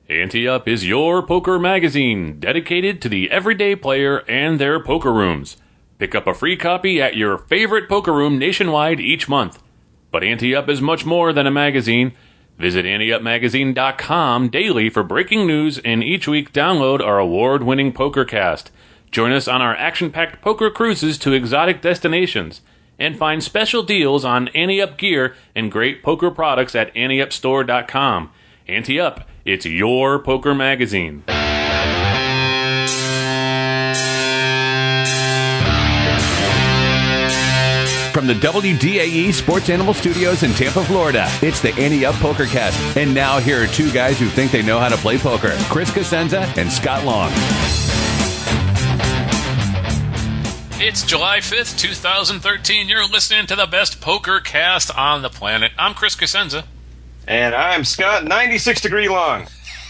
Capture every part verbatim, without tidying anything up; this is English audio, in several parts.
Ante Up is your poker magazine dedicated to the everyday player and their poker rooms. Pick up a free copy at your favorite poker room nationwide each month. But Ante Up is much more than a magazine. Visit ante up magazine dot com daily for breaking news, and each week download our award-winning PokerCast. Join us on our action-packed poker cruises to exotic destinations, and find special deals on Ante Up gear and great poker products at ante up store dot com. Ante Up, it's your poker magazine. From the W D A E Sports Animal Studios in Tampa, Florida, it's the Ante Up PokerCast. And now here are two guys who think they know how to play poker, Chris Cosenza and Scott Long. It's July fifth, twenty thirteen. You're listening to the best poker cast on the planet. I'm Chris Cosenza. And I'm Scott, ninety-six degree long.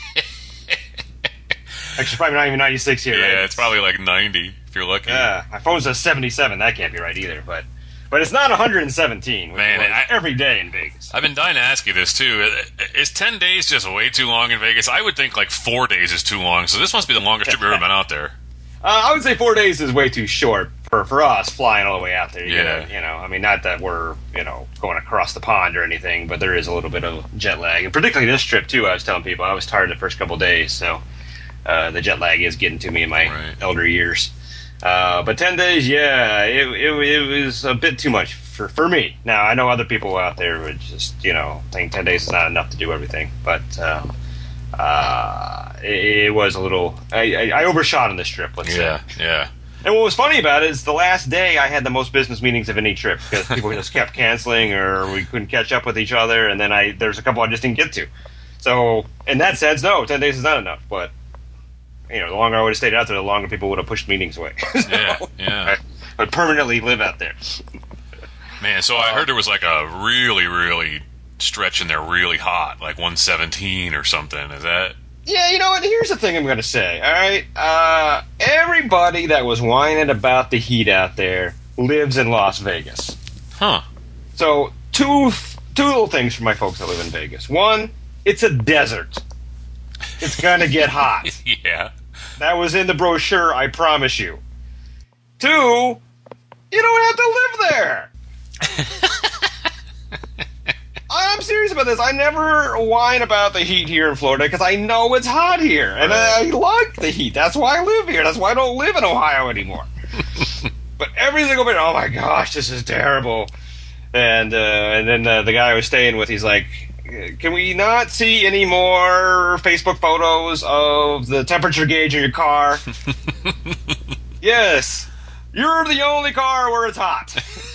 Actually, probably not even ninety-six here, yeah, right? Yeah, it's probably like ninety, if you're lucky. Yeah, my phone says seventy-seven. That can't be right either, but... But it's not one hundred seventeen, which Man, I, every day in Vegas. I've been dying to ask you this, too. Is ten days just way too long in Vegas? I would think like four days is too long, so this must be the longest trip you've ever been out there. Uh, I would say four days is way too short for, for us flying all the way out there. You Yeah. Gotta, you know, I mean, not that we're, you know, going across the pond or anything, but there is a little bit of jet lag. And particularly this trip, too, I was telling people, I was tired the first couple of days, so uh, the jet lag is getting to me in my Right. elder years. Uh, but ten days, yeah, it, it, it was a bit too much for, for me. Now, I know other people out there would just, you know, think ten days is not enough to do everything. But um, uh, it, it was a little... I, I, I overshot on this trip, let's Yeah, say. yeah. And what was funny about it is the last day I had the most business meetings of any trip because people just kept canceling or we couldn't catch up with each other. And then I there's a couple I just didn't get to. So, in that sense, no, ten days is not enough. But... You know, the longer I would have stayed out there, the longer people would have pushed meetings away. So, Yeah, yeah. I would permanently live out there. Man, so I heard there was like a really, really stretch in there really hot, like one seventeen or something. Is that... Yeah, you know what? Here's the thing I'm going to say, all right? Uh, everybody that was whining about the heat out there lives in Las Vegas. Huh. So, two, two little things for my folks that live in Vegas. One, it's a desert. It's going to get hot. Yeah. That was in the brochure, I promise you. Two, you don't have to live there. I'm serious about this. I never whine about the heat here in Florida because I know it's hot here. And I, I like the heat. That's why I live here. That's why I don't live in Ohio anymore. But every single bit, oh my gosh, this is terrible. And, uh, and then uh, the guy I was staying with, he's like, can we not see any more Facebook photos of the temperature gauge in your car? Yes. You're the only car where it's hot.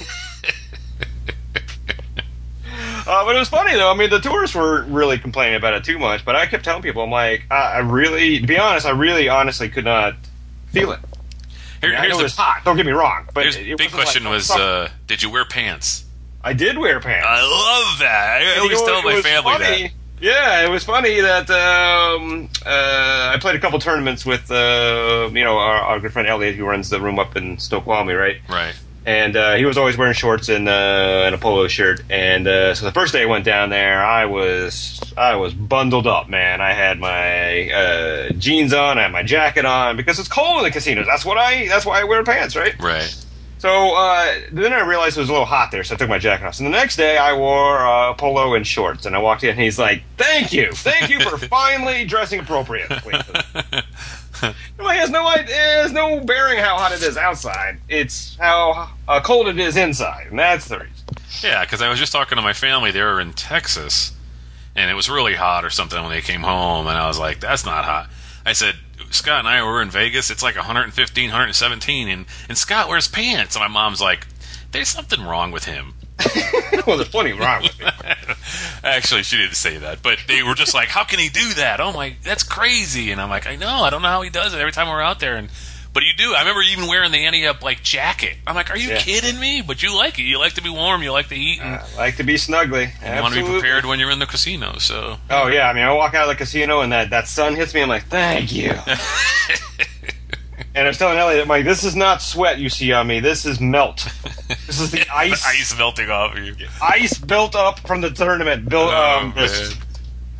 uh, but it was funny, though. I mean, the tourists were really complaining about it too much, but I kept telling people, I'm like, I, I really, to be honest, I really honestly could not feel it. Here, I, mean, I here's know the it was hot, don't get me wrong. But here's it, the it big wasn't question like, was, uh, did you wear pants? I did wear pants. I love that. I always You know, tell it my was family funny. that. Yeah, it was funny that um, uh, I played a couple tournaments with uh, you know our, our good friend Elliot, who runs the room up in Snoqualmie, right? Right. And uh, he was always wearing shorts and, uh, and a polo shirt. And uh, so the first day I went down there, I was I was bundled up, man. I had my uh, jeans on, I had my jacket on because it's cold in the casinos. That's what I. That's why I wear pants, right? Right. So uh, then I realized it was a little hot there, so I took my jacket off. So the next day I wore uh, polo and shorts, and I walked in, and he's like, "Thank you, thank you for finally dressing appropriately." It has no idea, it has no bearing how hot it is outside. It's how uh, cold it is inside, and that's the reason. Yeah, because I was just talking to my family. They were in Texas, and it was really hot or something when they came home, and I was like, "That's not hot." I said, Scott and I were in Vegas. It's like one fifteen, one seventeen, and, and Scott wears pants. And my mom's like, there's something wrong with him. Well, there's plenty wrong with me. Actually, she didn't say that, but they were just like, how can he do that? Oh my, that's crazy. And I'm like, I know, I don't know how he does it every time we're out there. And but you do. I remember even wearing the Ante Up like jacket. I'm like, are you Yeah. kidding me? But you like it. You like to be warm. You like to eat. And, I like to be snugly. and you want to be prepared when you're in the casino. So. Oh, yeah. I mean, I walk out of the casino and that, that sun hits me. I'm like, thank you. And I was telling Elliot, I'm like, this is not sweat you see on me. This is melt. This is the ice. The ice melting off of you. Ice built up from the tournament. Built, Oh, um, this,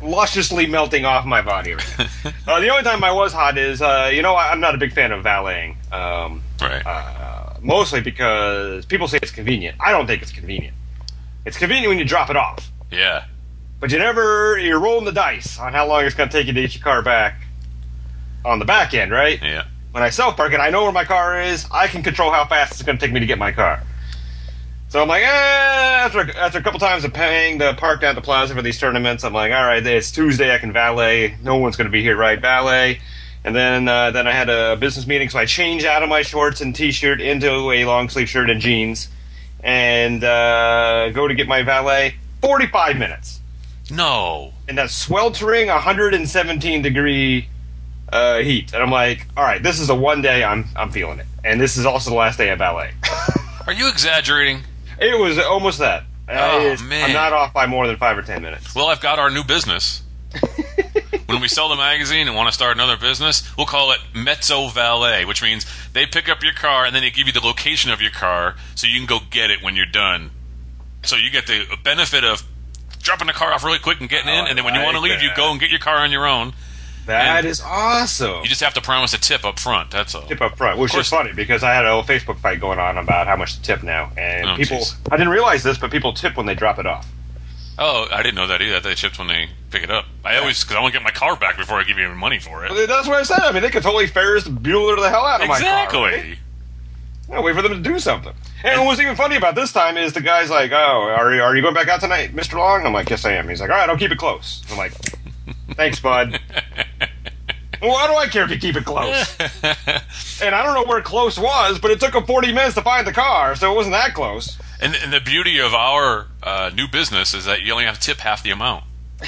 lusciously melting off my body right now. uh, the only time I was hot is, uh, you know, I'm not a big fan of valeting. Um, right. Uh, mostly because people say it's convenient. I don't think it's convenient. It's convenient when you drop it off. Yeah. But you never, you're rolling the dice on how long it's going to take you to get your car back on the back end, right? Yeah. When I self-park it, I know where my car is. I can control how fast it's going to take me to get my car. So I'm like, eh, after, after a couple times of paying to park down at the plaza for these tournaments, I'm like, all right, it's Tuesday, I can valet. No one's going to be here, right? Valet. And then uh, then I had a business meeting, so I changed out of my shorts and T-shirt into a long-sleeve shirt and jeans and uh, go to get my valet. forty-five minutes. No. In that sweltering one hundred seventeen degree uh, heat. And I'm like, all right, this is a one day, I'm I'm feeling it. And this is also the last day of ballet. Are you exaggerating? It was almost that. Oh, uh, man. I'm not off by more than five or ten minutes. Well, I've got our new business. When we sell the magazine and want to start another business, we'll call it Mezzo Valet, which means they pick up your car and then they give you the location of your car so you can go get it when you're done. So you get the benefit of dropping the car off really quick and getting in, and then when you want to leave, you go and get your car on your own. That And is awesome. You just have to promise a tip up front, that's all. Tip up front, which is funny because I had a little Facebook fight going on about how much to tip now. And Oh, people, geez. I didn't realize this, but people tip when they drop it off. Oh, I didn't know that either. They tipped when they pick it up. I always, because I want to get my car back before I give you money for it. Well, that's what I said. I mean, they could totally Ferris Bueller the hell out of my car. Exactly. Right? Yeah, wait for them to do something. And what was even funny about this time is the guy's like, oh, are you, are you going back out tonight, Mister Long? I'm like, yes, I am. He's like, all right, I'll keep it close. I'm like, thanks, bud. Well, why do I care if you keep it close? And I don't know where close was, but it took him forty minutes to find the car, so it wasn't that close. And, and the beauty of our uh, new business is that you only have to tip half the amount.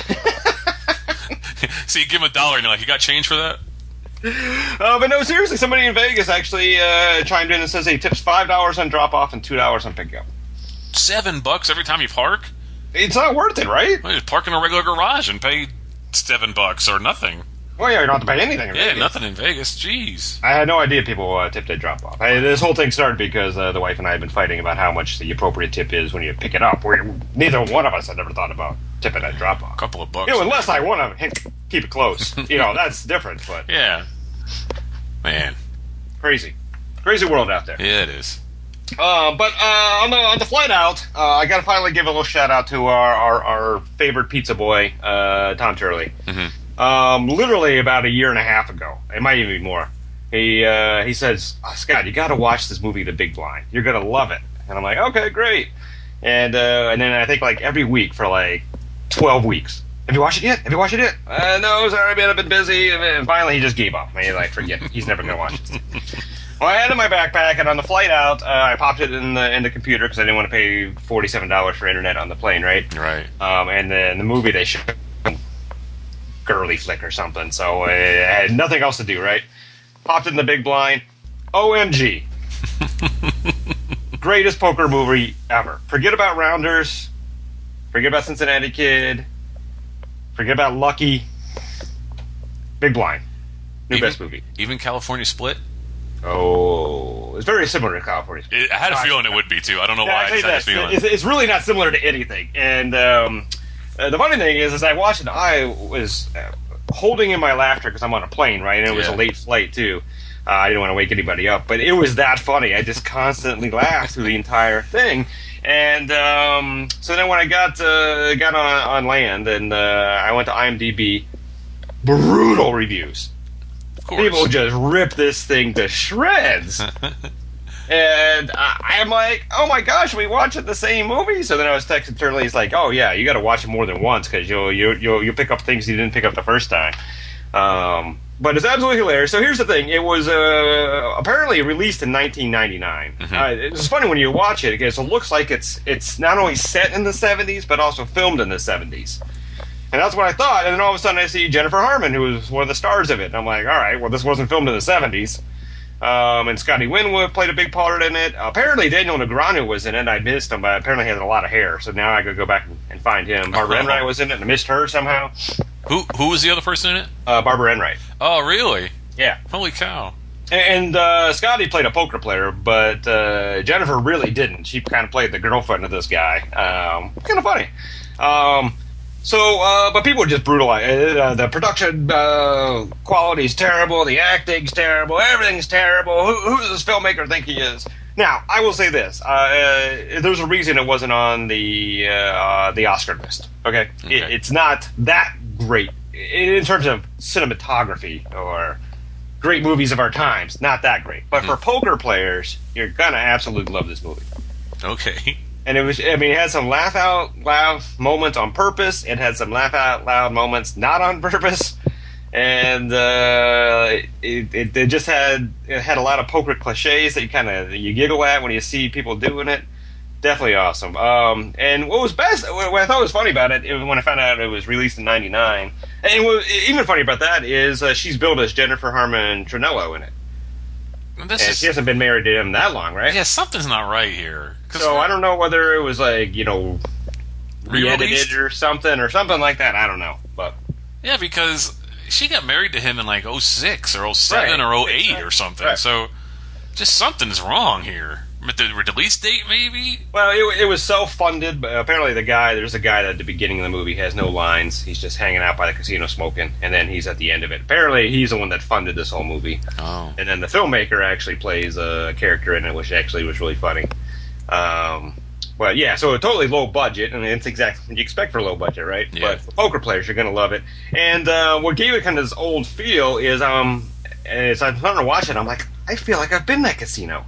So you give them a dollar and you're like, you got change for that? Uh, but no, seriously, somebody in Vegas actually uh, chimed in and says he tips five dollars on drop-off and two dollars on pickup. Seven bucks every time you park? It's not worth it, right? Well, just park in a regular garage and pay seven bucks or nothing. Well, yeah, you don't have to pay anything in Yeah, Vegas. nothing in Vegas. Jeez. I had no idea people uh, tipped at drop-off. I, this whole thing started because uh, the wife and I have been fighting about how much the appropriate tip is when you pick it up. We're, neither one of us had ever thought about tipping at drop-off. A couple of bucks. You know, unless I want to keep it close. You know, that's different, but Yeah. Man. crazy. Crazy world out there. Yeah, it is. Uh, but uh, on the on the flight out, uh, I got to finally give a little shout out to our our, our favorite pizza boy, uh, Tom Turley. Mm-hmm. Um, literally about a year and a half ago, it might even be more. He uh, he says, oh, Scott, you got to watch this movie, The Big Blind. You're gonna love it. And I'm like, okay, great. And uh, and then I think like every week for like twelve weeks. Have you watched it yet? Have you watched it yet? Uh, no, sorry, man, I've been busy. And finally, he just gave up. I mean, like, forget it. He's never gonna watch it. Well, I had it in my backpack, and on the flight out, uh, I popped it in the in the computer because I didn't want to pay forty-seven dollars for internet on the plane, right? Right. Um, and then the movie they showed girly flick or something, so I had nothing else to do, right? Popped it in the Big Blind. O M G. Greatest poker movie ever. Forget about Rounders. Forget about Cincinnati Kid. Forget about Lucky. Big Blind. New Even- best movie. Even California Split? Oh, it's very similar to California. It, I had a feeling it would be, too. I don't know Yeah, why. I I'll just tell had a you feeling. this, It's, it's really not similar to anything. And um, uh, the funny thing is, as I watched it, I was uh, holding in my laughter because I'm on a plane, right? And it was Yeah. a late flight, too. Uh, I didn't want to wake anybody up. But it was that funny. I just constantly laughed through the entire thing. And um, so then when I got uh, got on, on land and uh, I went to IMDb, brutal reviews. Of course. People just rip this thing to shreds. And I, I'm like, oh my gosh, we watching the same movie? So then I was texting Turley. He's like, oh yeah, you got to watch it more than once because you'll, you'll you'll you'll pick up things you didn't pick up the first time. Um, but it's absolutely hilarious. So here's the thing: it was uh, apparently released in nineteen ninety-nine. Mm-hmm. Uh, it's funny when you watch it because it looks like it's it's not only set in the seventies but also filmed in the seventies. And that's what I thought. And then all of a sudden I see Jennifer Harmon, who was one of the stars of it. And I'm like, all right, well, this wasn't filmed in the seventies. Um, and Scotty Winwood played a big part in it. Apparently Daniel Negreanu was in it. I missed him, but apparently he had a lot of hair. So now I gotta go back and find him. Barbara Enright was in it, and I missed her somehow. Who Who was the other person in it? Uh, Barbara Enright. Oh, really? Yeah. Holy cow. And uh, Scotty played a poker player, but uh, Jennifer really didn't. She kind of played the girlfriend of this guy. Um, kind of funny. Um, So, uh, but people just brutalize. Uh, the production uh, quality is terrible. The acting's terrible. Everything's terrible. Who, who does this filmmaker think he is? Now, I will say this: uh, uh, there's a reason it wasn't on the uh, the Oscar list. Okay, okay. It, it's not that great in terms of cinematography or great movies of our times. Not that great, but mm-hmm. for poker players, you're gonna absolutely love this movie. Okay. And it was, I mean, it had some laugh out loud moments on purpose. It had some laugh out loud moments not on purpose. And uh, it, it, it just had it had a lot of poker cliches that you kind of you giggle at when you see people doing it. Definitely awesome. Um, and what was best, what I thought was funny about it, when I found out it was released in ninety-nine, and what, even funny about that is uh, she's billed as Jennifer Harmon Trinello in it. This and is, she hasn't been married to him that long, right? Yeah, something's not right here. So I don't know whether it was like, you know, re-edited Re-released? or something or something like that. I don't know, but yeah, because she got married to him in like oh six or oh seven Right. or oh eight or something. Right. So just something's wrong here. With the release date, maybe? well, it, it was self-funded. But apparently, the guy there's a guy that at the beginning of the movie has no lines. He's just hanging out by the casino smoking, and then he's at the end of it. Apparently, he's the one that funded this whole movie. Oh. And then the filmmaker actually plays a character in it, which actually was really funny. Um, but yeah, so a totally low budget, and it's exactly what you expect for low budget, right? Yeah. But for poker players, you're going to love it. And uh, what gave it kind of this old feel is, um, as I'm starting to watch it, I'm like, I feel like I've been in that casino.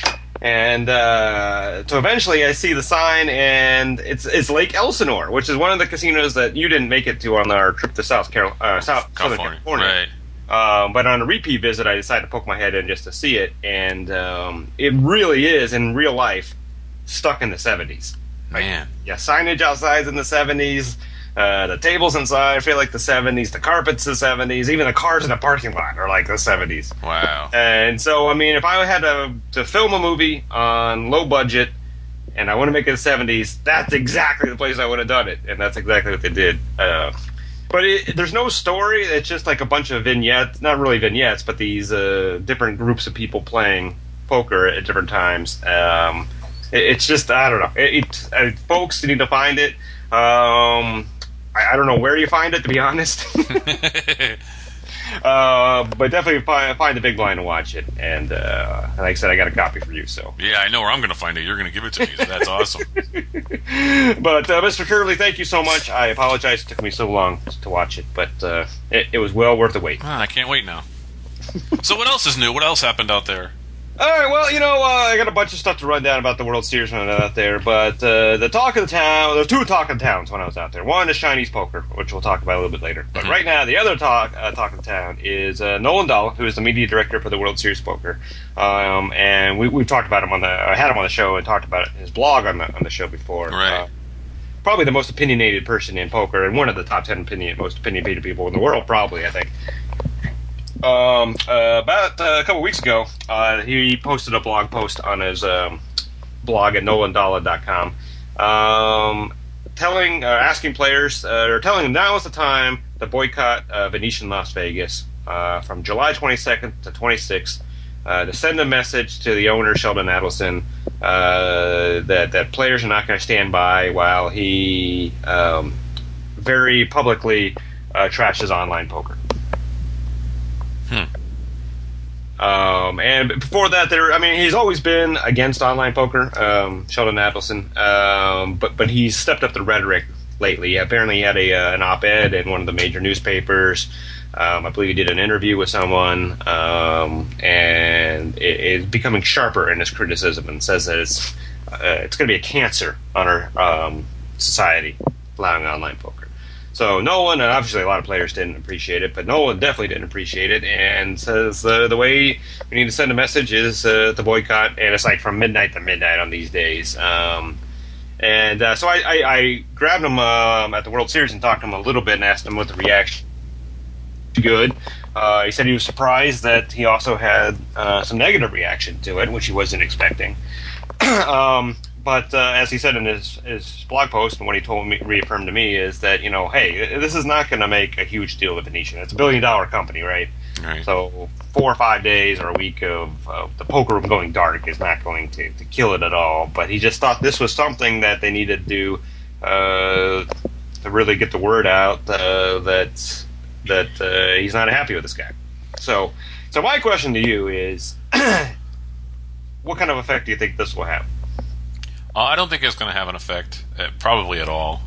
And uh, so eventually I see the sign, and it's it's Lake Elsinore, which is one of the casinos that you didn't make it to on our trip to South Carol- uh, South Southern California. California. Right. Um, but on a repeat visit, I decided to poke my head in just to see it, and um, it really is, in real life, stuck in the seventies. Man. Yeah, signage outside's in the seventies, uh, the tables inside feel like the seventies, the carpet's the seventies, even the cars in the parking lot are like the seventies. Wow. And so, I mean, if I had to, to film a movie on low budget, and I want to make it the seventies, that's exactly the place I would have done it, and that's exactly what they did. Uh, But it, there's no story. It's just like a bunch of vignettes. Not really vignettes, but these uh, different groups of people playing poker at different times. Um, it, it's just, I don't know. It, it, uh, folks need to find it. Um, I, I don't know where you find it, to be honest. uh, but definitely find, find the big line to watch it. And uh, like I said, I got a copy for you. So. Yeah, I know where I'm going to find it. You're going to give it to me. So that's awesome. But uh, Mister Curley, thank you so much. I apologize it took me so long to watch it, but uh, it, it was well worth the wait. Ah, I can't wait now. So what else is new? What else happened out there? All right, well, you know, uh, I got a bunch of stuff to run down about the World Series when I was out there, but uh, the talk of the town, there's two talk of the towns when I was out there. One is Chinese poker, which we'll talk about a little bit later. But Mm-hmm. right now, the other talk uh, talk of the town is uh, Nolan Dahl, who is the media director for the World Series Poker. Um, and we, we've talked about him on the, I had him on the show and talked about his blog on the, on the show before. Right. Uh, probably the most opinionated person in poker, and one of the top ten opinion, most opinionated people in the world, probably, I think. Um, uh, about uh, a couple weeks ago, uh, he posted a blog post on his um, blog at nolan dalla dot com, um, telling, uh, asking players, uh, or telling them now is the time to boycott uh, Venetian Las Vegas uh, from July twenty-second to twenty-sixth, uh, to send a message to the owner Sheldon Adelson uh, that that players are not going to stand by while he um, very publicly uh, trashes online poker. Hmm. Um, and before that, there, I mean, he's always been against online poker, um, Sheldon Adelson, um, but but he's stepped up the rhetoric lately. Apparently, he had a uh, an op-ed in one of the major newspapers. Um, I believe he did an interview with someone, um, and it is becoming sharper in his criticism, and says that it's uh, it's going to be a cancer on our um, society, allowing online poker. So Nolan, and obviously a lot of players didn't appreciate it, but Nolan definitely didn't appreciate it, and says uh, the way we need to send a message is uh, to boycott, and it's like from midnight to midnight on these days. Um, and uh, so I, I, I grabbed him um, at the World Series and talked to him a little bit and asked him what the reaction was. Good. Uh, he said he was surprised that he also had uh, some negative reaction to it, which he wasn't expecting. um, But uh, as he said in his, his blog post, and what he told me, reaffirmed to me, is that, you know, hey, this is not going to make a huge deal of Venetian. It's a billion dollar company, right? Right. So four or five days or a week of, of the poker room going dark is not going to, to kill it at all. But he just thought this was something that they needed to uh, to really get the word out uh, that that uh, he's not happy with this guy. So, so my question to you is, what kind of effect do you think this will have? Uh, I don't think it's going to have an effect, uh, probably at all.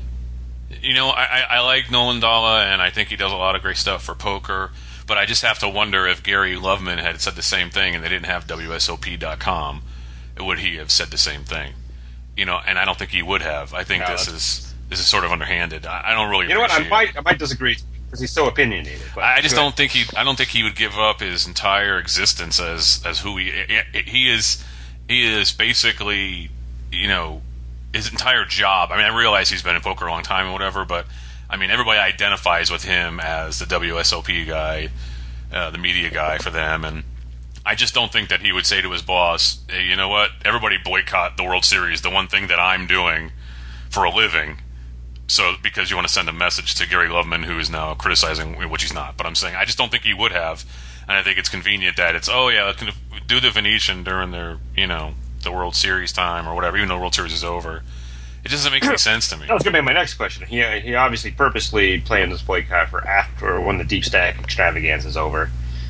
You know, I, I, I like Nolan Dalla, and I think he does a lot of great stuff for poker, but I just have to wonder if Gary Loveman had said the same thing and they didn't have W S O P dot com, would he have said the same thing? You know, and I don't think he would have. I think No, this that's- is this is sort of underhanded. I, I don't really You know what? I appreciate might it. I might disagree because he's so opinionated. But I just go don't think he. I don't think he would give up his entire existence as as who he he is. He is basically, you know, his entire job. I mean, I realize he's been in poker a long time and whatever, but I mean, everybody identifies with him as the W S O P guy, uh, the media guy for them, and I just don't think that he would say to his boss, "Hey, you know what? Everybody boycott the World Series, the one thing that I'm doing for a living." So, because you want to send a message to Gary Loveman, who is now criticizing, which he's not, but I'm saying I just don't think he would have, and I think it's convenient that it's, oh yeah, can do the Venetian during their, you know, the World Series time or whatever, even though the World Series is over. It doesn't make any sense to me. That was going to be my next question. He he obviously purposely planned this boycott for after when the Deep Stack extravaganza is over,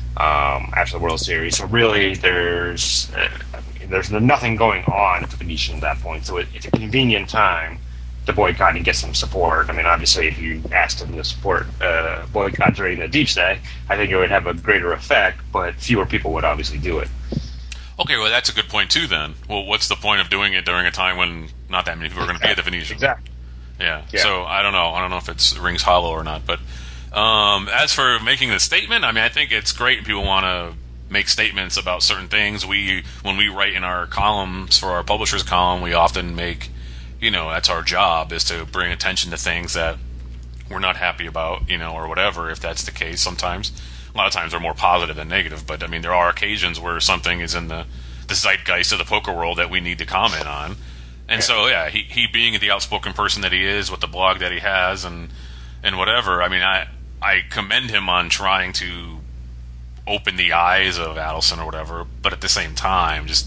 um, after the World Series. So really, there's uh, there's nothing going on at the Venetian at that point. So it, it's a convenient time to boycott and get some support. I mean, obviously, if you asked him to support uh, boycott during the Deep Stack, I think it would have a greater effect, but fewer people would obviously do it. Okay, well, that's a good point, too, then. Well, what's the point of doing it during a time when not that many people are going to be at the Venetian? Exactly. Yeah. Yeah. So, I don't know. I don't know if it rings hollow or not. But um, as for making the statement, I mean, I think it's great if people want to make statements about certain things. We, when we write in our columns for our publisher's column, we often make, you know, that's our job, is to bring attention to things that we're not happy about, you know, or whatever, if that's the case sometimes. A lot of times they're more positive than negative, but I mean, there are occasions where something is in the, the zeitgeist of the poker world that we need to comment on. And Yeah. so, yeah, he, he being the outspoken person that he is with the blog that he has and and whatever, I mean, I, I commend him on trying to open the eyes of Adelson or whatever, but at the same time, just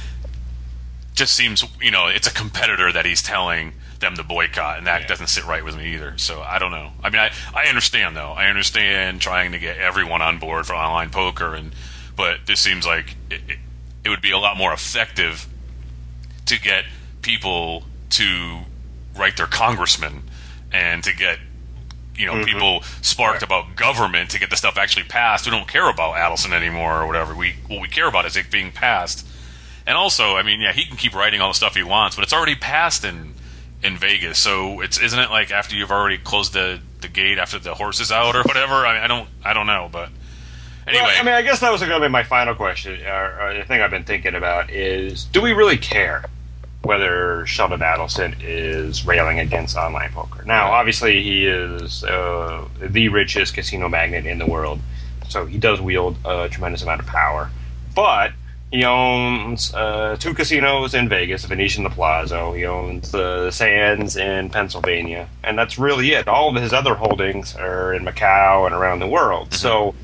just seems, you know, it's a competitor that he's telling them to boycott, and that Yeah. doesn't sit right with me either. So I don't know. I mean, I, I understand though. I understand trying to get everyone on board for online poker, and but this seems like it, it, it would be a lot more effective to get people to write their congressman and to get, you know, Mhm. people sparked Right. about government to get the stuff actually passed. We don't care about Adelson anymore or whatever. We what we care about is it being passed. And also, I mean, yeah, he can keep writing all the stuff he wants, but it's already passed in in Vegas. So it's isn't it like after you've already closed the, the gate after the horse is out or whatever? I, I don't I don't know, but anyway. Well, I mean, I guess that was going to be my final question, or, or the thing I've been thinking about is, do we really care whether Sheldon Adelson is railing against online poker? Now, obviously, he is uh, the richest casino magnate in the world, so he does wield a tremendous amount of power. But he owns uh, two casinos in Vegas, the Venetian, the Palazzo. He owns the Sands in Pennsylvania, and that's really it. All of his other holdings are in Macau and around the world. Mm-hmm. So,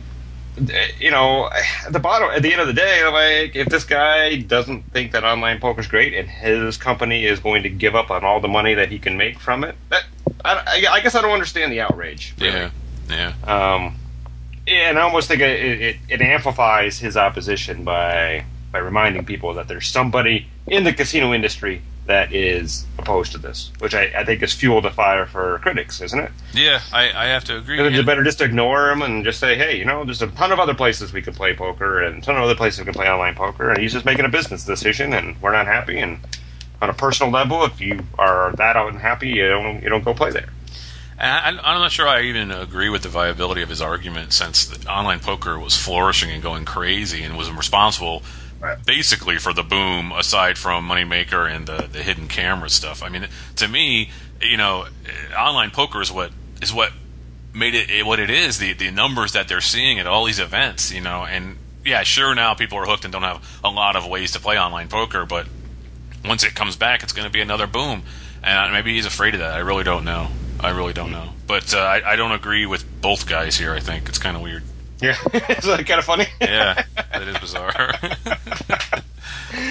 you know, at the bottom, at the end of the day, like, if this guy doesn't think that online poker's great and his company is going to give up on all the money that he can make from it, that, I, I guess I don't understand the outrage. Really. Yeah, yeah. Um, and I almost think it, it, it amplifies his opposition by by reminding people that there's somebody in the casino industry that is opposed to this, which I, I think has fueled the fire for critics, isn't it? Yeah, I, I have to agree. It's And- better just to ignore him and just say, hey, you know, there's a ton of other places we can play poker and a ton of other places we can play online poker, and he's just making a business decision, and we're not happy. And on a personal level, if you are that unhappy, you don't you don't go play there. And I, I'm not sure I even agree with the viability of his argument, since the online poker was flourishing and going crazy and was responsible Right. basically for the boom, aside from Moneymaker and the, the hidden camera stuff. I mean, to me, you know, online poker is what is what made it what it is. The the numbers that they're seeing at all these events, you know, and yeah, sure, now people are hooked and don't have a lot of ways to play online poker, but once it comes back, it's going to be another boom. And maybe he's afraid of that. I really don't know. I really don't know. But uh, I, I don't agree with both guys here. I think it's kind of weird. Yeah, is that kind of funny? Yeah, that is bizarre.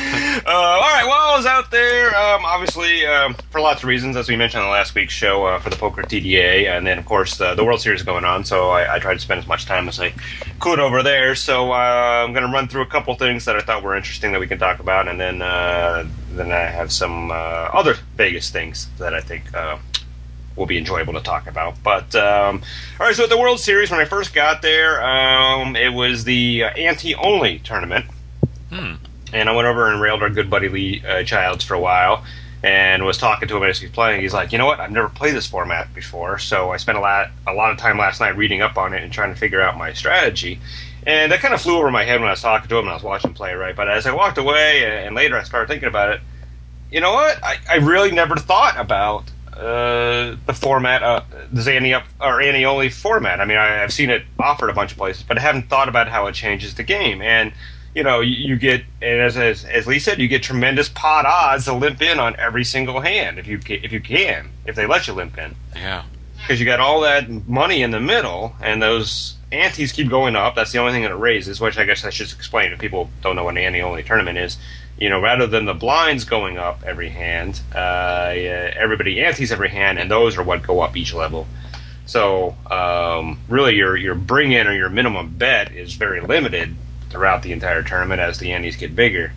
Uh, all right, well, I was out there, um, obviously, um, for lots of reasons, as we mentioned on the last week's show, uh, for the Poker T D A, and then, of course, the, the World Series is going on, so I, I tried to spend as much time as I could over there. So uh, I'm going to run through a couple things that I thought were interesting that we can talk about, and then uh, then I have some uh, other Vegas things that I think uh, will be enjoyable to talk about. But, um, all right, so at the World Series, when I first got there, um, it was the uh, ante-only tournament. Hmm. And I went over and railed our good buddy Lee uh, Childs for a while and was talking to him as he was playing. He's like, you know what? I've never played this format before. So I spent a lot a lot of time last night reading up on it and trying to figure out my strategy. And that kind of flew over my head when I was talking to him and I was watching him play, right? But as I walked away and, and later I started thinking about it, you know what? I, I really never thought about uh, the format, uh, the ante up or ante only format. I mean, I, I've seen it offered a bunch of places, but I haven't thought about how it changes the game. And you know, you, you get, and as, as as Lee said, you get tremendous pot odds to limp in on every single hand if you ca- if you can, if they let you limp in. Yeah. Because you got all that money in the middle, and those antes keep going up. That's the only thing that it raises, which I guess I should explain if people don't know what an ante-only tournament is. You know, rather than the blinds going up every hand, uh, yeah, everybody antes every hand, and those are what go up each level. So um, really, your your bring in or your minimum bet is very limited throughout the entire tournament as the antes get bigger.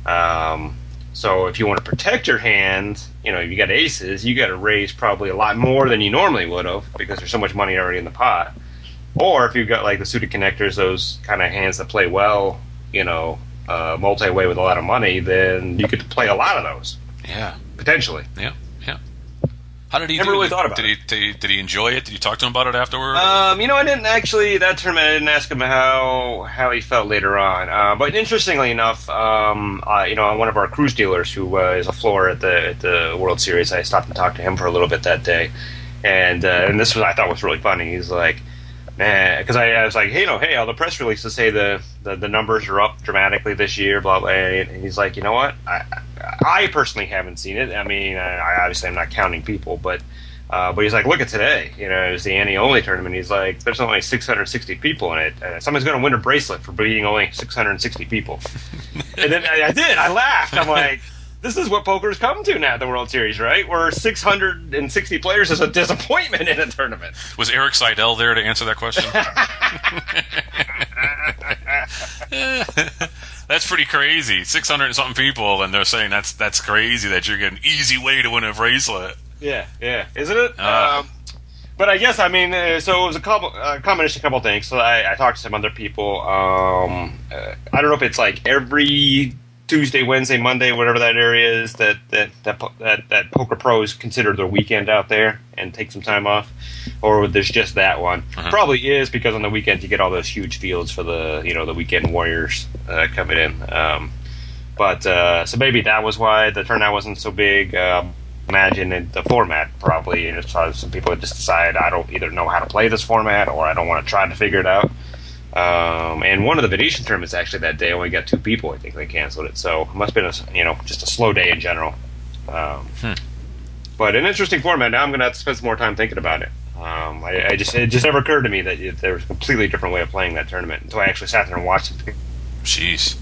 Um, so if you want to protect your hand, you know, if you got aces, you got to raise probably a lot more than you normally would have because there's so much money already in the pot. Or if you've got like the suited connectors, those kind of hands that play well, you know, uh, multi-way with a lot of money, then you could play a lot of those. Yeah. Potentially. Yeah. Yeah. How did he Never do? really did, thought about did it. He, did he did he enjoy it? Did you talk to him about it afterward? Um, you know, I didn't actually, that tournament, I didn't ask him how how he felt later on. Uh, but interestingly enough, um, uh, you know, one of our cruise dealers who uh, is a floor at the at the World Series, I stopped and talked to him for a little bit that day. And uh, and this was, I thought was really funny. He's like, man, because I, I was like, hey, you know, hey, all the press releases say the, the, the numbers are up dramatically this year, blah, blah. And he's like, you know what? I, I personally haven't seen it. I mean, I, obviously I'm not counting people, but Uh, but he's like, look at today. You know, it was the ante-only tournament. He's like, there's only six hundred sixty people in it. Uh, somebody's going to win a bracelet for beating only six hundred sixty people. And then I, I did. I laughed. I'm like, this is what poker's come to now at the World Series, right? Where six hundred sixty players is a disappointment in a tournament. Was Eric Seidel there to answer that question? That's pretty crazy. six hundred and something people, and they're saying that's that's crazy that you're getting an easy way to win a bracelet. Yeah, yeah, isn't it? Uh, um, but I guess I mean, uh, so it was a couple, uh, combination of a couple things. So I, I talked to some other people. Um, uh, I don't know if it's like every Tuesday, Wednesday, Monday, whatever that area is that that that that, that Poker Pros consider their weekend out there and take some time off, or there's just that one. Uh-huh. Probably is because on the weekend you get all those huge fields for the you know the weekend warriors uh, coming in. Um, but uh, so maybe that was why the turnout wasn't so big. Um, Imagine it, the format probably, you know, so some people just decide I don't either know how to play this format or I don't want to try to figure it out. Um, and one of the Venetian tournaments actually that day only got two people. I think they canceled it, so it must have been a, you know just a slow day in general. Um, hmm. But an interesting format. Now I'm going to have to spend some more time thinking about it. Um, I, I just it just never occurred to me that it, there was a completely different way of playing that tournament until I actually sat there and watched it. Jeez.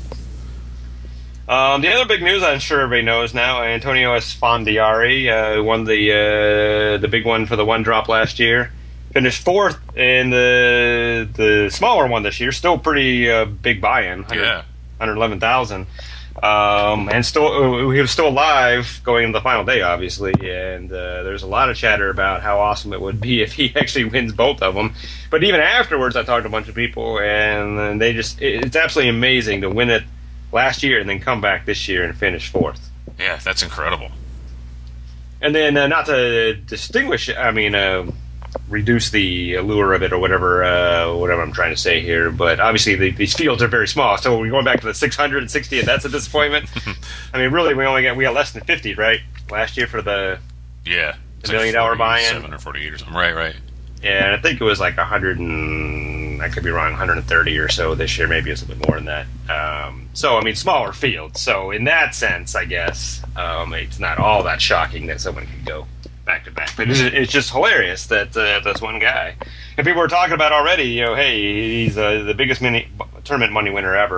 Um, the other big news, I'm sure everybody knows now, Antonio Esfandiari uh, won the uh, the big one for the one drop last year. Finished fourth in the the smaller one this year. Still pretty uh, big buy-in. Yeah. one hundred eleven thousand. Um, and still, he was still alive going into the final day, obviously. And uh, there's a lot of chatter about how awesome it would be if he actually wins both of them. But even afterwards, I talked to a bunch of people, and they just it's absolutely amazing to win it last year and then come back this year and finish fourth. Yeah, that's incredible. And then uh, not to distinguish, I mean, uh, reduce the allure of it or whatever, uh, whatever I'm trying to say here, but obviously the, these fields are very small. So we're going back to the six hundred sixty, and that's a disappointment. I mean, really, we only got we got less than fifty, right? Last year for the yeah the million dollar buy-in, seven or forty-eight or something. Right, right. Yeah, and I think it was like a hundred and I could be wrong, one hundred thirty or so this year. Maybe it's a bit more than that. Um, so I mean, smaller field. So in that sense, I guess um, it's not all that shocking that someone could go back to back. But it's, it's just hilarious that uh, this one guy, and people were talking about already. You know, hey, he's uh, the biggest mini tournament money winner ever.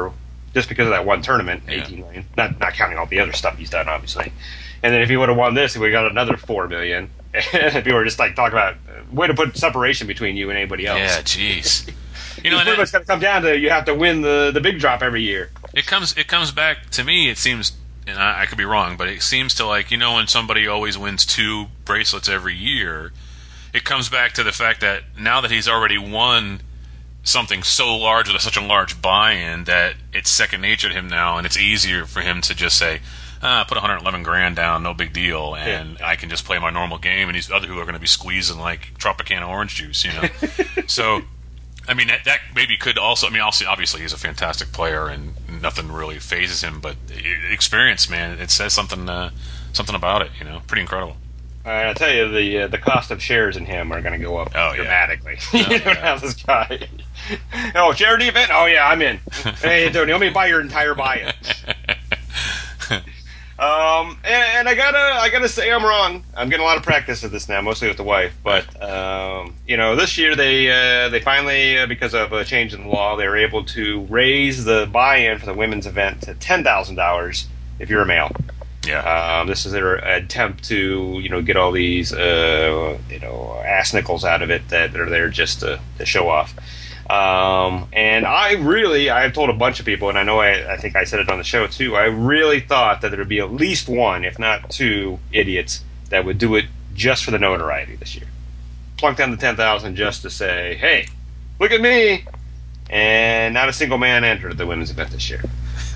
just because of that one tournament, Yeah. eighteen million. Not not counting all the other stuff he's done, obviously. And then if he would have won this, he would have got another four million. And if you were just like talking about uh, way to put separation between you and anybody else. Yeah, jeez. You know, It's and pretty it, much going to come down to you have to win the the big drop every year. it comes it comes back to me. It seems, and I, I could be wrong, but it seems to like you know when somebody always wins two bracelets every year, it comes back to the fact that now that he's already won something so large with such a large buy-in that it's second nature to him now, and it's easier for him to just say, ah, put one hundred eleven grand down, no big deal, and yeah. I can just play my normal game, and these other people are going to be squeezing like Tropicana orange juice, you know. So, I mean, that, that maybe could also. I mean, obviously he's a fantastic player, and nothing really phases him. But experience, man, it says something, uh, something about it. You know, pretty incredible. Uh, I'll tell you, the uh, the cost of shares in him are going to go up oh, dramatically. Yeah. you Oh, don't yeah. have this guy. Oh, charity event? Oh yeah, I'm in. Hey, Tony, let me buy your entire buy-in. Um, and, and I gotta, I gotta say I'm wrong. I'm getting a lot of practice at this now, mostly with the wife. But um, you know, this year they uh, they finally, uh, because of a change in the law, they were able to raise the buy-in for the women's event to ten thousand dollars if you're a male. Yeah. Um, this is their attempt to, you know, get all these, uh, you know, ass nickels out of it that are there just to, to show off. Um, and I really, I've told a bunch of people, and I know I, I think I said it on the show too, I really thought that there would be at least one, if not two, idiots that would do it just for the notoriety this year. Plunk down the ten thousand just to say, hey, look at me! And not a single man entered the women's event this year.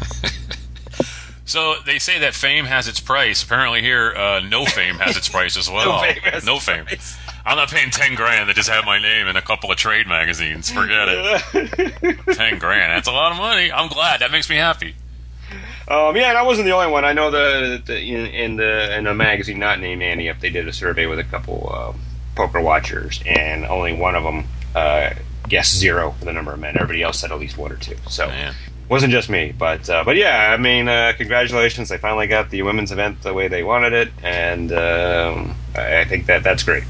So they say that fame has its price. Apparently here, uh, no fame has its price as well. No fame has no its fame. price. I'm not paying ten grand to just have my name in a couple of trade magazines. Forget it. ten grand. That's a lot of money. I'm glad. That makes me happy. Um, yeah, and I wasn't the only one. I know the, the in, in the in a magazine not named Annie Up, they did a survey with a couple uh, poker watchers, and only one of them uh, guessed zero for the number of men. Everybody else said at least one or two. So Man. wasn't just me, but uh, but yeah, I mean, uh, congratulations! They finally got the women's event the way they wanted it, and um, I I think that that's great.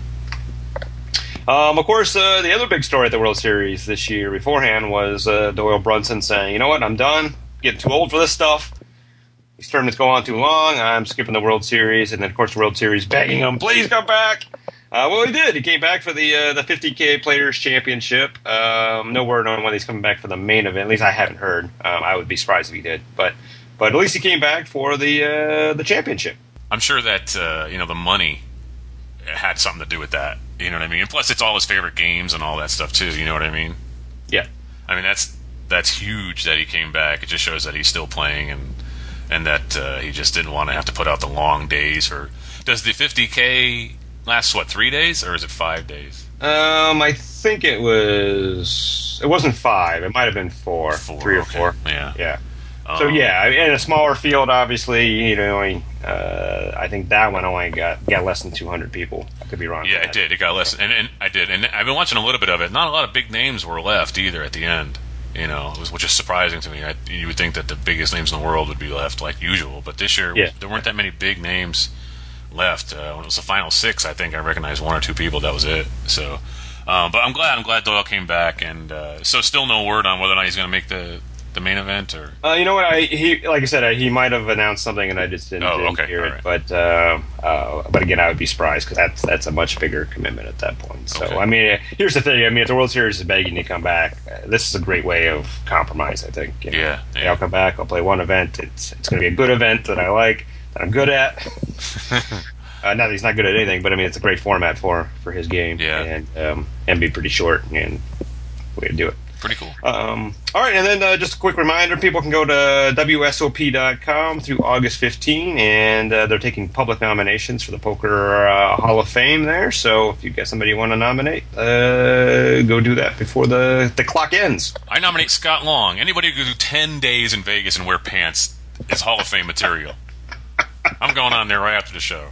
Um, of course, uh, the other big story at the World Series this year beforehand was uh, Doyle Brunson saying, "You know what? I'm done. Getting too old for this stuff. These tournaments go on too long. I'm skipping the World Series." And then, of course, the World Series begging him, "Please come back." Uh, well, he did. He came back for the uh, the fifty K Players Championship. Um, no word on when he's coming back for the main event. At least I haven't heard. Um, I would be surprised if he did. But but at least he came back for the uh, the championship. I'm sure that uh, you know the money had something to do with that. You know what I mean? And plus, it's all his favorite games and all that stuff too. You know what I mean? Yeah. I mean that's that's huge that he came back. It just shows that he's still playing and and that uh, he just didn't want to have to put out the long days. Or does the fifty K last what three days or is it five days? Um, I think it was. It wasn't five. It might have been four, Four, three or okay. four. Yeah. Yeah. Um, So yeah, I mean, in a smaller field, obviously, you know, only, uh, I think that one only got got less than two hundred people. I could be wrong. Yeah, on it that. did. It got less, and, and I did, and I've been watching a little bit of it. Not a lot of big names were left either at the end. You know, it was, which is surprising to me. I, you would think that the biggest names in the world would be left like usual, but this year Yeah. there weren't that many big names left. Uh, when it was the final six, I think I recognized one or two people. That was it. So, um, but I'm glad. I'm glad Doyle came back, and uh, so still no word on whether or not he's going to make the the main event or. Uh, you know what? I he like I said, I, he might have announced something, and I just didn't, Oh, didn't okay, hear all it. right. But uh, uh, but again, I would be surprised because that's that's a much bigger commitment at that point. So Okay. I mean, here's the thing. I mean, if the World Series is begging you to come back, uh, this is a great way of compromise. I think. You know? Yeah, Hey, yeah. I'll come back. I'll play one event. It's it's going to be a good event that I like, that I'm good at. Uh, not that he's not good at anything, but I mean it's a great format for, for his game, Yeah. and um, and be pretty short and way to do it. Pretty cool. Um, all right, and then uh, just a quick reminder: people can go to W S O P dot com through August fifteenth, and uh, they're taking public nominations for the Poker uh, Hall of Fame there. So if you got somebody you want to nominate, uh, go do that before the the clock ends. I nominate Scott Long. Anybody who can do ten days in Vegas and wear pants is Hall of Fame material. I'm going on there right after the show.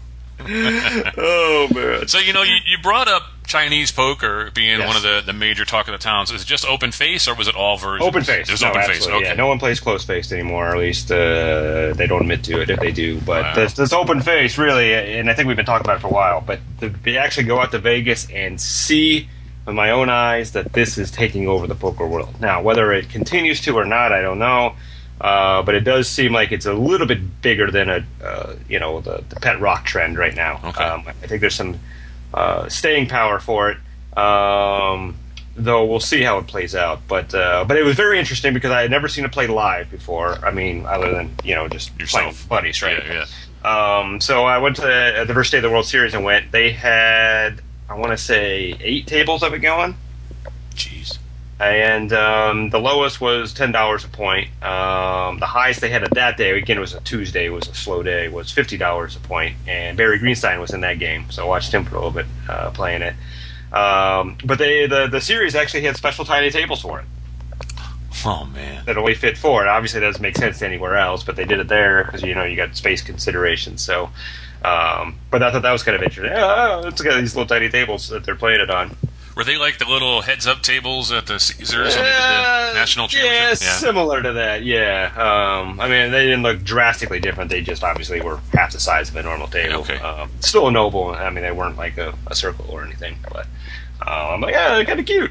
Oh man! So, you know, you, you brought up Chinese poker being Yes. one of the, the major talk of the towns. Is it just open face or was it all versions? Open face. It was no, open face. absolutely, Okay. Yeah, no one plays close faced anymore. Or at least uh, they don't admit to it if they do. But Wow. this, this open face, really, and I think we've been talking about it for a while. But to be actually go out to Vegas and see with my own eyes that this is taking over the poker world. Now, whether it continues to or not, I don't know. Uh, but it does seem like it's a little bit bigger than a, uh, you know, the, the pet rock trend right now. Okay. Um, I think there's some uh, staying power for it. Um, though we'll see how it plays out. But uh, but it was very interesting because I had never seen it played live before. I mean, other than, you know, just Yourself. playing with buddies, right? Yeah, yeah. Um, so I went to the, the first day of the World Series and went. They had, I want to say, eight tables of it going. Jeez. And um, the lowest was ten dollars a point. Um, the highest they had at that day, again, it was a Tuesday, it was a slow day, was fifty dollars a point. And Barry Greenstein was in that game, so I watched him for a little bit uh, playing it. Um, but they the, the series actually had special tiny tables for it. Oh, man. That only fit four. It obviously doesn't make sense anywhere else, but they did it there because, you know, you got space considerations. So, um, but I thought that was kind of interesting. Oh, it's got these little tiny tables that they're playing it on. Were they like the little heads-up tables at the Caesars when they did Uh, the national yeah, championship? similar to that, yeah. Um, I mean, they didn't look drastically different. They just obviously were half the size of a normal table. Okay. Um, still a noble. I mean, they weren't like a, a circle or anything. But uh, I'm like, yeah, they're kind of cute.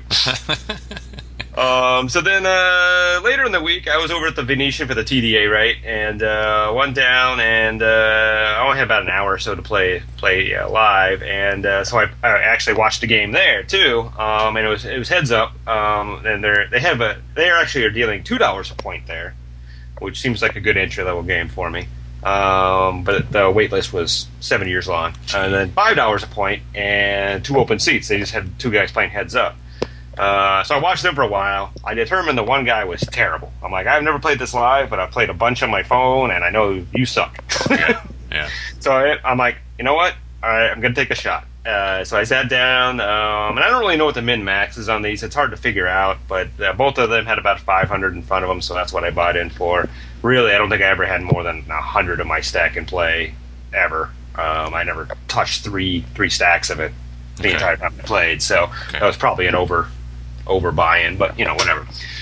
Um, so then uh, later in the week, I was over at the Venetian for the T D A, right? And uh, went down, and uh, I only had about an hour or so to play play uh, live, and uh, so I, I actually watched the game there too. Um, and it was it was heads up, um, and they're they have a they are actually are dealing two dollars a point there, which seems like a good entry level game for me. Um, but the wait list was seven years long, and then five dollars a point and two open seats. They just had two guys playing heads up. Uh, so I watched them for a while. I determined the one guy was terrible. I'm like, I've never played this live, but I've played a bunch on my phone, and I know you suck. Yeah, yeah. So I, I'm like, you know what? All right, I'm going to take a shot. Uh, so I sat down, um, and I don't really know what the min-max is on these. It's hard to figure out, but uh, both of them had about five hundred in front of them, so that's what I bought in for. Really, I don't think I ever had more than one hundred of my stack in play, ever. Um, I never touched three three stacks of it the Okay. entire time I played, so Okay. that was probably an over... over buy-in, but you know, whatever.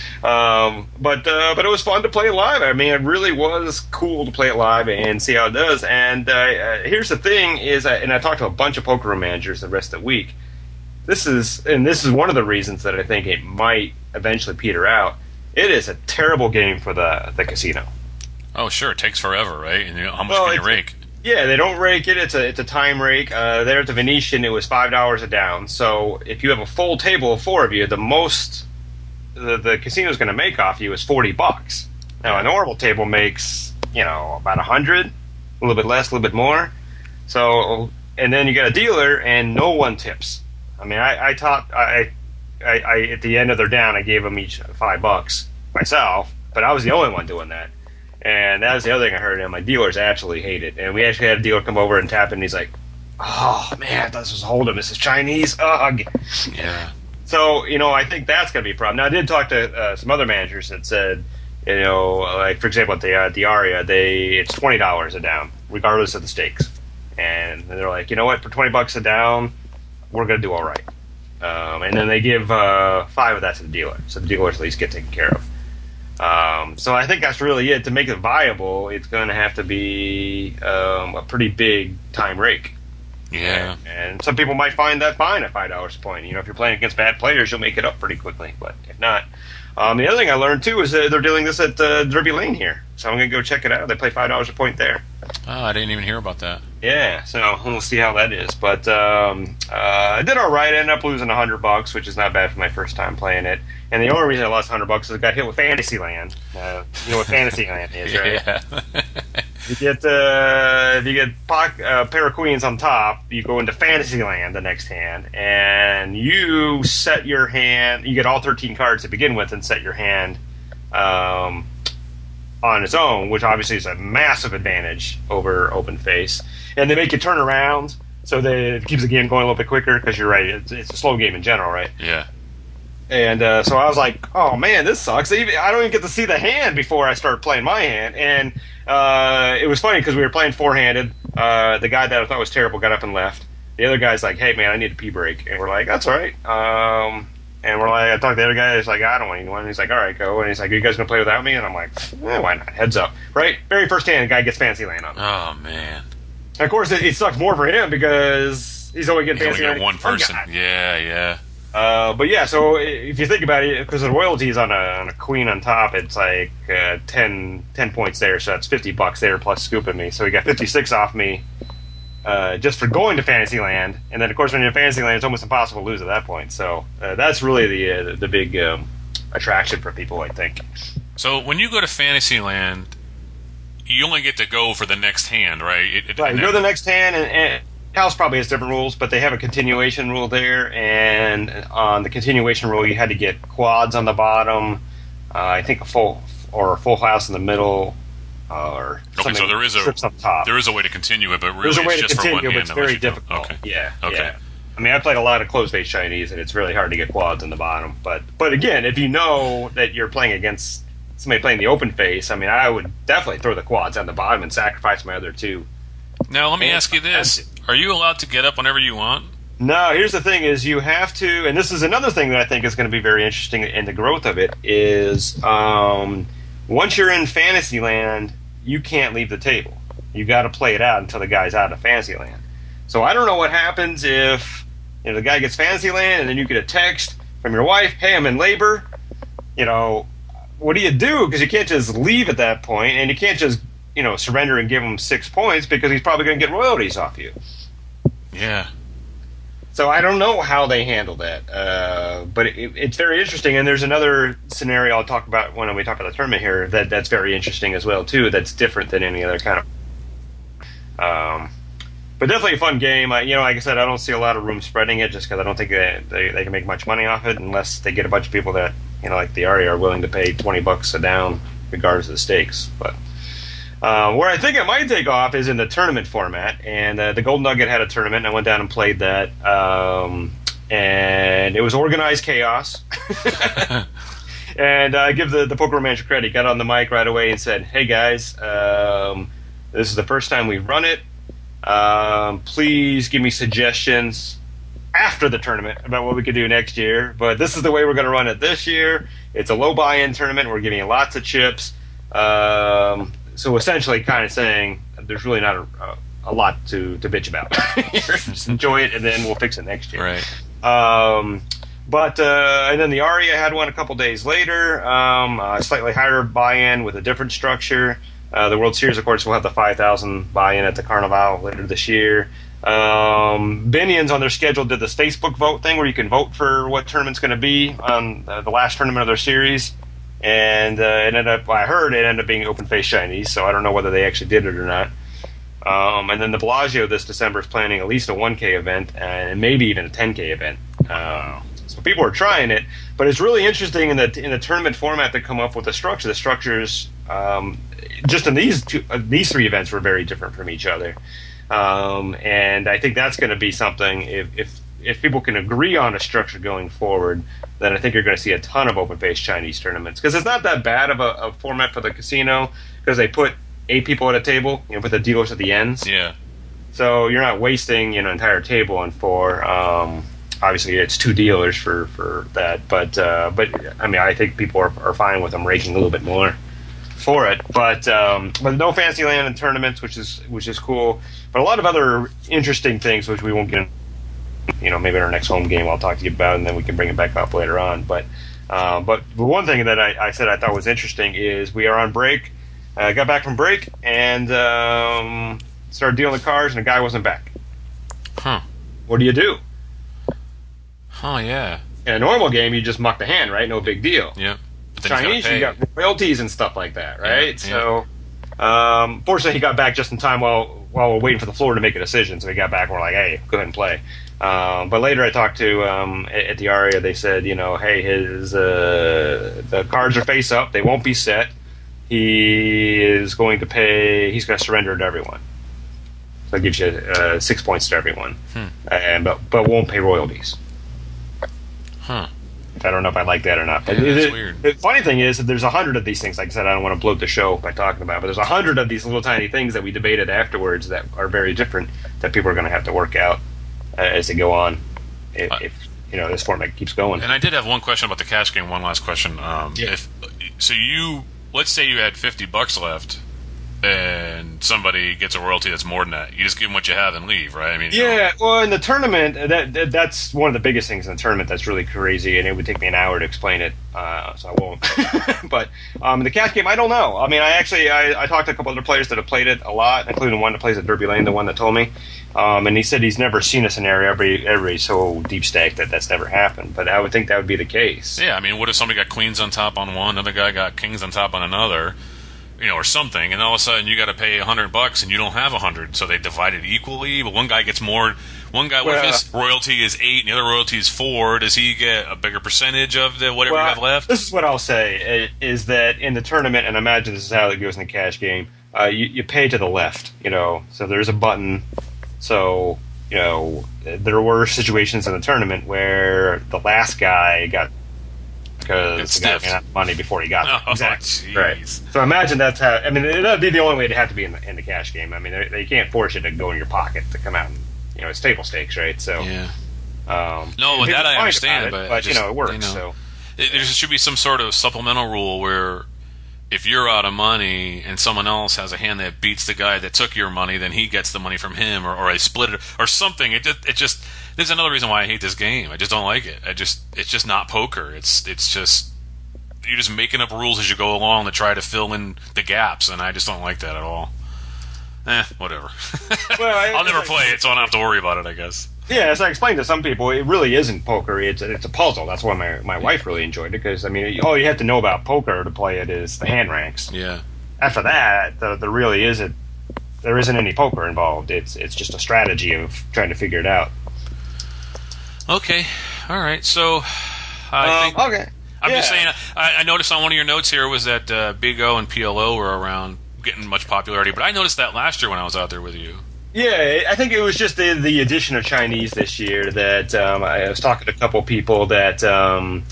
Um, but uh, but it was fun to play it live. I mean, it really was cool to play it live and see how it does. And uh, uh, here's the thing: is, uh, and I talked to a bunch of poker room managers the rest of the week. This is, and this is one of the reasons that I think it might eventually peter out. It is a terrible game for the the casino. Oh, sure. It takes forever, right? And you know, how much Well, can you it's- rake? Yeah, they don't rake it. It's a it's a time rake. Uh, there at the Venetian, it was five dollars a down. So if you have a full table of four of you, the most the the casino's going to make off you is forty bucks. Now a normal table makes, you know, about a hundred, a little bit less, a little bit more. So and then you got a dealer, and no one tips. I mean, I I taught I I, I at the end of their down, I gave them each five bucks myself, but I was the only one doing that. And that was the other thing I heard, and my dealers actually hate it. And we actually had a dealer come over and tap it, and he's like, oh, man, this was Hold'em. This is Chinese. Ugh. Yeah. So, you know, I think that's going to be a problem. Now, I did talk to uh, some other managers that said, you know, like, for example, at the, uh, the Aria, they it's twenty dollars a down, regardless of the stakes. And they're like, you know what, for twenty bucks a down, we're going to do all right. Um, and then they give uh, five of that to the dealer, so the dealers at least get taken care of. Um, so I think that's really it. To make it viable, it's going to have to be um, a pretty big time rake. Yeah. And, and some people might find that fine at five dollars a point. You know, if you're playing against bad players, you'll make it up pretty quickly. But if not, um, the other thing I learned too is that they're doing this at uh, Derby Lane here. So I'm going to go check it out. They play five dollars a point there. Oh, I didn't even hear about that. Yeah, so we'll see how that is. But um, uh, I did all right. I ended up losing a hundred bucks, which is not bad for my first time playing it. And the only reason I lost a hundred bucks is I got hit with Fantasyland. Uh, you know what Fantasyland is, right? Yeah. You get uh, if you get poc- uh, pair of queens on top, you go into Fantasyland the next hand, and you set your hand. You get all thirteen cards to begin with, and set your hand um, on its own, which obviously is a massive advantage over open face. And they make you turn around, so they, it keeps the game going a little bit quicker. Because you're right, it's, it's a slow game in general, right? Yeah. And uh, so I was like, oh, man, this sucks. Even, I don't even get to see the hand before I start playing my hand. And uh, it was funny because we were playing four-handed. Uh, the guy that I thought was terrible got up and left. The other guy's like, hey, man, I need a pee break. And we're like, that's all right. Um, and we're like, I talked to the other guy. He's like, I don't want anyone. And he's like, all right, go. And he's like, are you guys going to play without me? And I'm like, eh, why not? Heads up. Right? Very first hand, the guy gets Fantasyland on him. Oh, man. And of course, it, it sucks more for him because he's only getting You only Fantasyland. get one person. guy. Yeah, yeah. Uh, but yeah, so if you think about it, because the royalties on a on a queen on top, it's like uh, ten, ten points there, so that's fifty bucks there plus scooping me. So he got fifty-six off me uh, just for going to Fantasyland, and then of course when you're in Fantasyland, it's almost impossible to lose at that point. So uh, that's really the uh, the big um, attraction for people, I think. So when you go to Fantasyland, you only get to go for the next hand, right? It, it, Right, you go to the next hand, and, and House probably has different rules, but they have a continuation rule there, and on the continuation rule, you had to get quads on the bottom, uh, I think a full or a full house in the middle, uh, or okay. So there is a strips up top. there is a way to continue it, but really There's a way it's to just continue, for one but hand. it's very unless you go- difficult. Okay. Yeah, Okay. yeah. I mean, I played a lot of closed-face Chinese, and it's really hard to get quads on the bottom. But but again, if you know that you're playing against somebody playing the open face, I mean, I would definitely throw the quads on the bottom and sacrifice my other two. Now let me And- ask you this: are you allowed to get up whenever you want? No, here's the thing: is you have to, and this is another thing that I think is going to be very interesting in the growth of it. Is um, once you're in Fantasyland, you can't leave the table. You got to play it out until the guy's out of Fantasyland. So I don't know what happens if you know the guy gets Fantasyland, and then you get a text from your wife, "Hey, I'm in labor." You know, what do you do? Because you can't just leave at that point, and you can't just you know surrender and give him six points because he's probably going to get royalties off you. Yeah. So I don't know how they handle that, uh, but it, it's very interesting. And there's another scenario I'll talk about when we talk about the tournament here that that's very interesting as well too. That's different than any other kind of. Um, but definitely a fun game. I, you know, like I said, I don't see a lot of room spreading it just because I don't think they, they they can make much money off it unless they get a bunch of people that you know, like the Aria, are willing to pay twenty bucks a down regardless of the stakes, but. Uh, where I think it might take off is in the tournament format, and uh, the Gold Nugget had a tournament, and I went down and played that, um, and it was organized chaos. And I give the, the poker manager credit. He got on the mic right away and said, "Hey guys, um, this is the first time we've run it. Um, please give me suggestions after the tournament about what we could do next year. But this is the way we're going to run it this year. It's a low buy-in tournament. We're giving you lots of chips." Um, So essentially, kind of saying there's really not a, a, a lot to, to bitch about. Just enjoy it, and then we'll fix it next year. Right. Um, but uh, and then the Aria had one a couple days later, um, a slightly higher buy-in with a different structure. Uh, the World Series, of course, will have the five thousand buy-in at the Carnival later this year. Um, Binions on their schedule did this Facebook vote thing where you can vote for what tournament's going to be on the, the last tournament of their series. And uh, it ended up, I heard it ended up being open face Chinese, so I don't know whether they actually did it or not. Um, and then the Bellagio this December is planning at least a one K event and maybe even a ten K event. Um, so people are trying it, but it's really interesting in the in the tournament format to come up with a structure. The structures, um, just in these two, uh, these three events, were very different from each other. Um, and I think that's going to be something if, if if people can agree on a structure going forward, then I think you're going to see a ton of open-faced Chinese tournaments. Because it's not that bad of a, a format for the casino, because they put eight people at a table, you know, with the dealers at the ends. Yeah. So you're not wasting, you know, an entire table on four. Um, obviously, it's two dealers for, for that. But, uh, but I mean, I think people are, are fine with them raking a little bit more for it. But um, but no Fantasyland in tournaments, which is which is cool. But a lot of other interesting things, which we won't get into. You know, maybe in our next home game I'll talk to you about, and then we can bring it back up later on. But uh, but the one thing that I, I said I thought was interesting is we are on break. I uh, got back from break and um, started dealing the cards, and the guy wasn't back. Huh. What do you do? Oh, yeah. In a normal game, you just muck the hand, right? No big deal. Yep. But then Chinese, gotta you pay. got royalties and stuff like that, right? Yeah, yeah. So, um, fortunately, he got back just in time while while we're waiting for the floor to make a decision. So he got back, and we're like, "Hey, go ahead and play." Um, but later, I talked to um, at at the Aria. They said, you know, hey, his uh, the cards are face up; they won't be set. He is going to pay. He's going to surrender to everyone. So it gives you uh, six points to everyone, Hmm. and but but won't pay royalties. Huh. I don't know if I like that or not. But Yeah, that's the, weird. The funny thing is that there's a hundred of these things. Like I said, I don't want to bloat the show by talking about it, but there's a hundred of these little tiny things that we debated afterwards that are very different that people are going to have to work out uh, as they go on. If, Uh, if you know this format keeps going. And I did have one question about the cash game. One last question. Um, Yeah. If so, you let's say you had fifty bucks left, and somebody gets a royalty that's more than that. You just give them what you have and leave, right? I mean, yeah. You know. Well, in the tournament, that, that that's one of the biggest things in the tournament that's really crazy, and it would take me an hour to explain it, uh, so I won't. But um, in the cash game, I don't know. I mean, I actually I, I talked to a couple other players that have played it a lot, including one that plays at Derby Lane, the one that told me, um, and he said he's never seen a scenario every every so deep stacked that that's never happened. But I would think that would be the case. Yeah, I mean, what if somebody got queens on top on one, another guy got kings on top on another? You know, or something, and all of a sudden you got to pay a hundred bucks, and you don't have a hundred, so they divide it equally. But one guy gets more. One guy with Well, his royalty is eight, and the other royalty is four. Does he get a bigger percentage of the whatever Well, you have left? This is what I'll say: is that in the tournament, and I imagine this is how it goes in the cash game. Uh, you, you pay to the left, you know. So there's a button. So you know, there were situations in the tournament where the last guy got. Because It's the guy stiff. ran out of money before he got there. Oh, exactly. jeez. Right. So imagine that's how. I mean, that'd be the only way to have to be in the in the cash game. I mean, they, they can't force it to go in your pocket to come out. And, you know, it's table stakes, right? So. Yeah. Um, No, with people that I fight understand, about it, but but I just- you know, it works. you know. So. It, there should be some sort of supplemental rule where if you're out of money and someone else has a hand that beats the guy that took your money, then he gets the money from him, or, or I split it, or something. It just, it just. There's another reason why I hate this game. I just don't like it. I just, it's just not poker. It's, it's just. You're just making up rules as you go along to try to fill in the gaps, and I just don't like that at all. Eh, whatever. Well, I- I'll never play it, so I don't have to worry about it, I guess. Yeah, as I explained to some people, it really isn't poker. It's it's a puzzle. That's why my, my wife really enjoyed it, because I mean, all you have to know about poker to play it is the hand ranks. Yeah. After that, the, there really isn't there isn't any poker involved. It's it's just a strategy of trying to figure it out. Okay. All right. So, I think. Um, okay. I'm Yeah. just saying. I, I noticed on one of your notes here was that uh, Big O and P L O were around, getting much popularity. But I noticed that last year when I was out there with you. Yeah, I think it was just the, the addition of Chinese this year that um, I was talking to a couple people that um,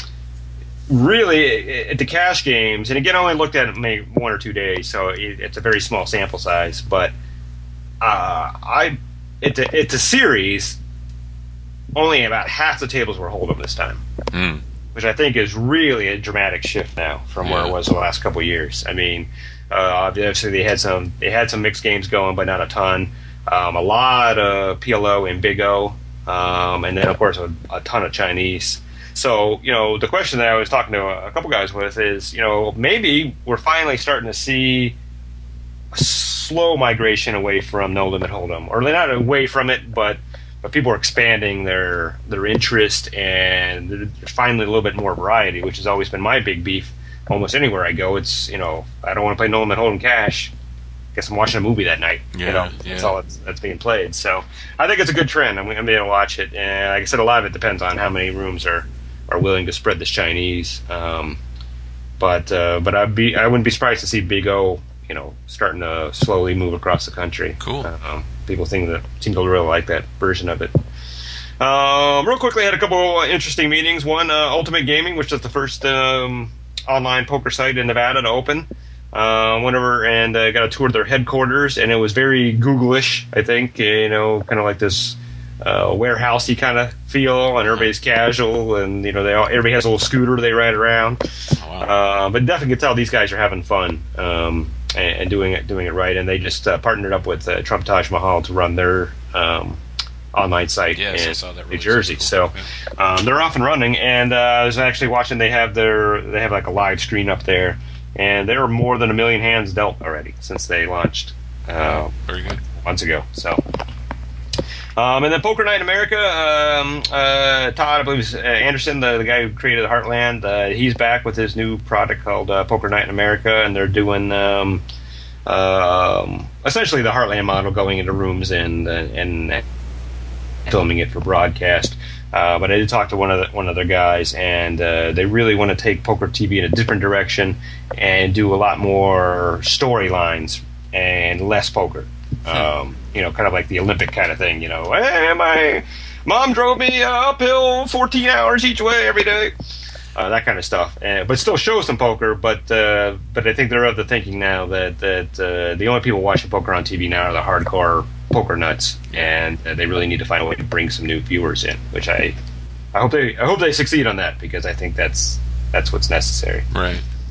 really at the cash games, and again, I only looked at it maybe one or two days, so it, it's a very small sample size. But uh, I, it's a, it's a series. Only about half the tables were hold'em this time, Mm. which I think is really a dramatic shift now from where Yeah. it was the last couple of years. I mean, uh, obviously they had some they had some mixed games going, but not a ton. Um, a lot of P L O and Big O, um, and then of course a, a ton of Chinese. So you know, the question that I was talking to a, a couple guys with is, you know, maybe we're finally starting to see a slow migration away from no limit hold'em, or not away from it, but but people are expanding their their interest, and there's finally a little bit more variety, which has always been my big beef. Almost anywhere I go, it's, you know, I don't want to play no limit hold'em cash. Guess I'm watching a movie that night. Yeah, you know, yeah. that's all that's, that's being played. So I think it's a good trend. I'm, I'm going to watch it, and like I said, a lot of it depends on how many rooms are, are willing to spread this Chinese. Um, but uh, but I'd be I wouldn't be surprised to see Big O, you know, starting to slowly move across the country. Cool. Um, people think that seem to really like that version of it. Um, real quickly, I had a couple interesting meetings. One, uh, Ultimate Gaming, which is the first um, online poker site in Nevada to open. Uh, went over and uh, got a tour of their headquarters, and it was very Google-ish, I think. You know, kind of like this uh, warehousey kind of feel, and everybody's casual, and you know, they all, everybody has a little scooter they ride around. Oh, wow. Uh, but definitely can tell these guys are having fun um, and, and doing it doing it right. And they just uh, partnered up with uh, Trump Taj Mahal to run their um, online site Yes, I in saw that New release. Jersey. Cool. So um, they're off and running. And uh, I was actually watching. They have their they have like a live screen up there, and there are more than a million hands dealt already since they launched uh, Very good. months ago. So. Um, and then Poker Night in America, um, uh, Todd, I believe it's uh, Anderson, the, the guy who created Heartland, uh, he's back with his new product called uh, Poker Night in America, and they're doing um, um, essentially the Heartland model, going into rooms and uh, and filming it for broadcast. Uh, but I did talk to one of the, one of their guys, and uh, they really want to take Poker T V in a different direction and do a lot more storylines and less poker. Um, you know, kind of like the Olympic kind of thing, you know. Hey, my mom drove me uh, uphill fourteen hours each way every day. Uh, that kind of stuff. Uh, but still show some poker, but uh, but I think they're of the thinking now that, that uh, the only people watching poker on T V now are the hardcore poker nuts, and uh, they really need to find a way to bring some new viewers in, which I I hope they I hope they succeed on that, because I think that's that's what's necessary. Right.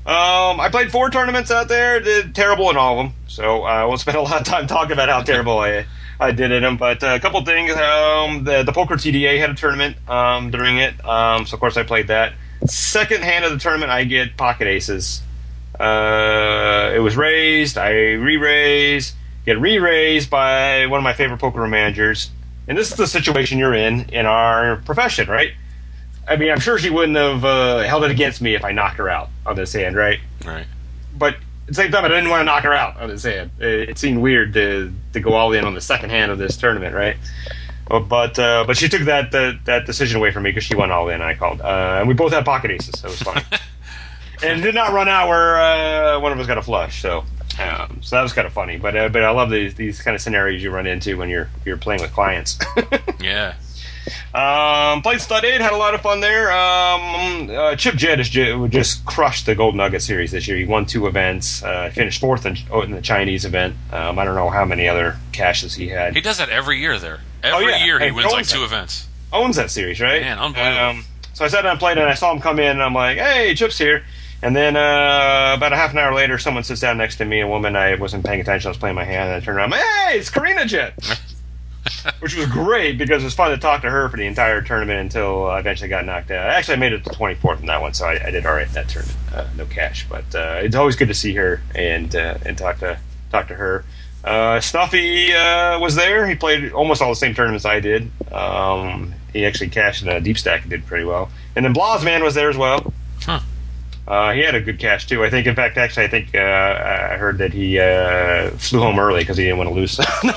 Um, I played four tournaments out there. Did terrible in all of them. So uh, I won't spend a lot of time talking about how terrible I I did in them. But uh, a couple things. Um, the the Poker T D A had a tournament um, during it. Um, so of course I played that. Second hand of the tournament, I get pocket aces. Uh, it was raised. I re-raise. Get re-raised by one of my favorite poker room managers. And this is the situation you're in in our profession, right? I mean, I'm sure she wouldn't have uh, held it against me if I knocked her out on this hand, right? Right. But at the same time, I didn't want to knock her out on this hand. It, it seemed weird to to go all in on the second hand of this tournament, right? But uh, but she took that that, that decision away from me because she went all in. And I called, uh, and we both had pocket aces, so it was fun. And it did not run out where uh, one of us got a flush, so um, so that was kind of funny. But uh, but I love these these kind of scenarios you run into when you're you're playing with clients. Yeah. Um, played Stud eight, had a lot of fun there. Um, uh, Chip Jett has ju- just crushed the Gold Nugget series this year. He won two events, uh, finished fourth in, in the Chinese event. Um, I don't know how many other caches he had. He does that every year there. Every Oh, yeah. year he Hey, wins like owns two it. events. Owns that series, right? Man, unbelievable. Um, so I sat down and played, and I saw him come in, and I'm like, "Hey, Chip's here." And then uh, about a half an hour later, someone sits down next to me, a woman. I wasn't paying attention. I was playing my hand, and I turned around. I'm like, "Hey, it's Karina Jett." Which was great because it was fun to talk to her for the entire tournament until I eventually got knocked out. Actually, I made it to twenty-fourth in that one, so I, I did all right in that tournament. Uh, no cash, but uh, it's always good to see her and uh, and talk to talk to her. Uh, Snuffy uh, was there. He played almost all the same tournaments I did. Um, he actually cashed in a deep stack and did pretty well. And then Blazman was there as well. Huh. Uh, he had a good cash too. I think, in fact, actually, I think uh, I heard that he uh, flew home early because he didn't want to lose.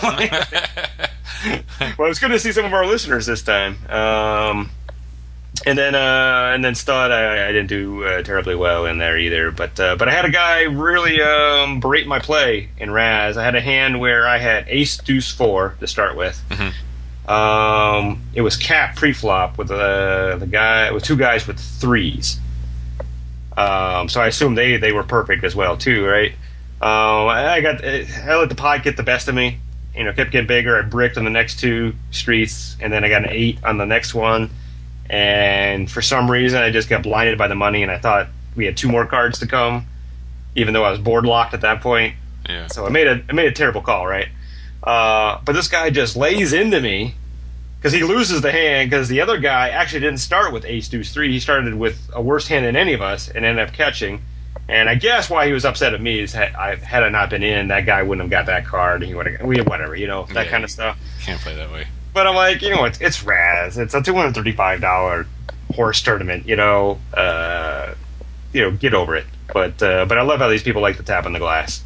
Well, it's good to see some of our listeners this time. Um, and then, uh, and then Stud, I, I didn't do uh, terribly well in there either. But uh, but I had a guy really um, berate my play in Raz. I had a hand where I had Ace Deuce Four to start with. Mm-hmm. Um, it was cap pre-flop with uh, the guy with two guys with threes. Um, so I assume they, they were perfect as well too, right? Um, I got I let the pot get the best of me. You know, kept getting bigger. I bricked on the next two streets, and then I got an eight on the next one. And for some reason, I just got blinded by the money, and I thought we had two more cards to come, even though I was board locked at that point. Yeah. So I made a I made a terrible call, right? Uh, but this guy just lays into me because he loses the hand because the other guy actually didn't start with Ace Deuce Three. He started with a worse hand than any of us, and ended up catching. And I guess why he was upset at me is had I, had I not been in, that guy wouldn't have got that card. He would have, we whatever, you know, that Yeah, kind of stuff. Can't play that way. But I'm like, you know, it's it's Raz. It's a two hundred thirty-five dollars horse tournament. You know, uh, you know, get over it. But uh, but I love how these people like to tap on the glass.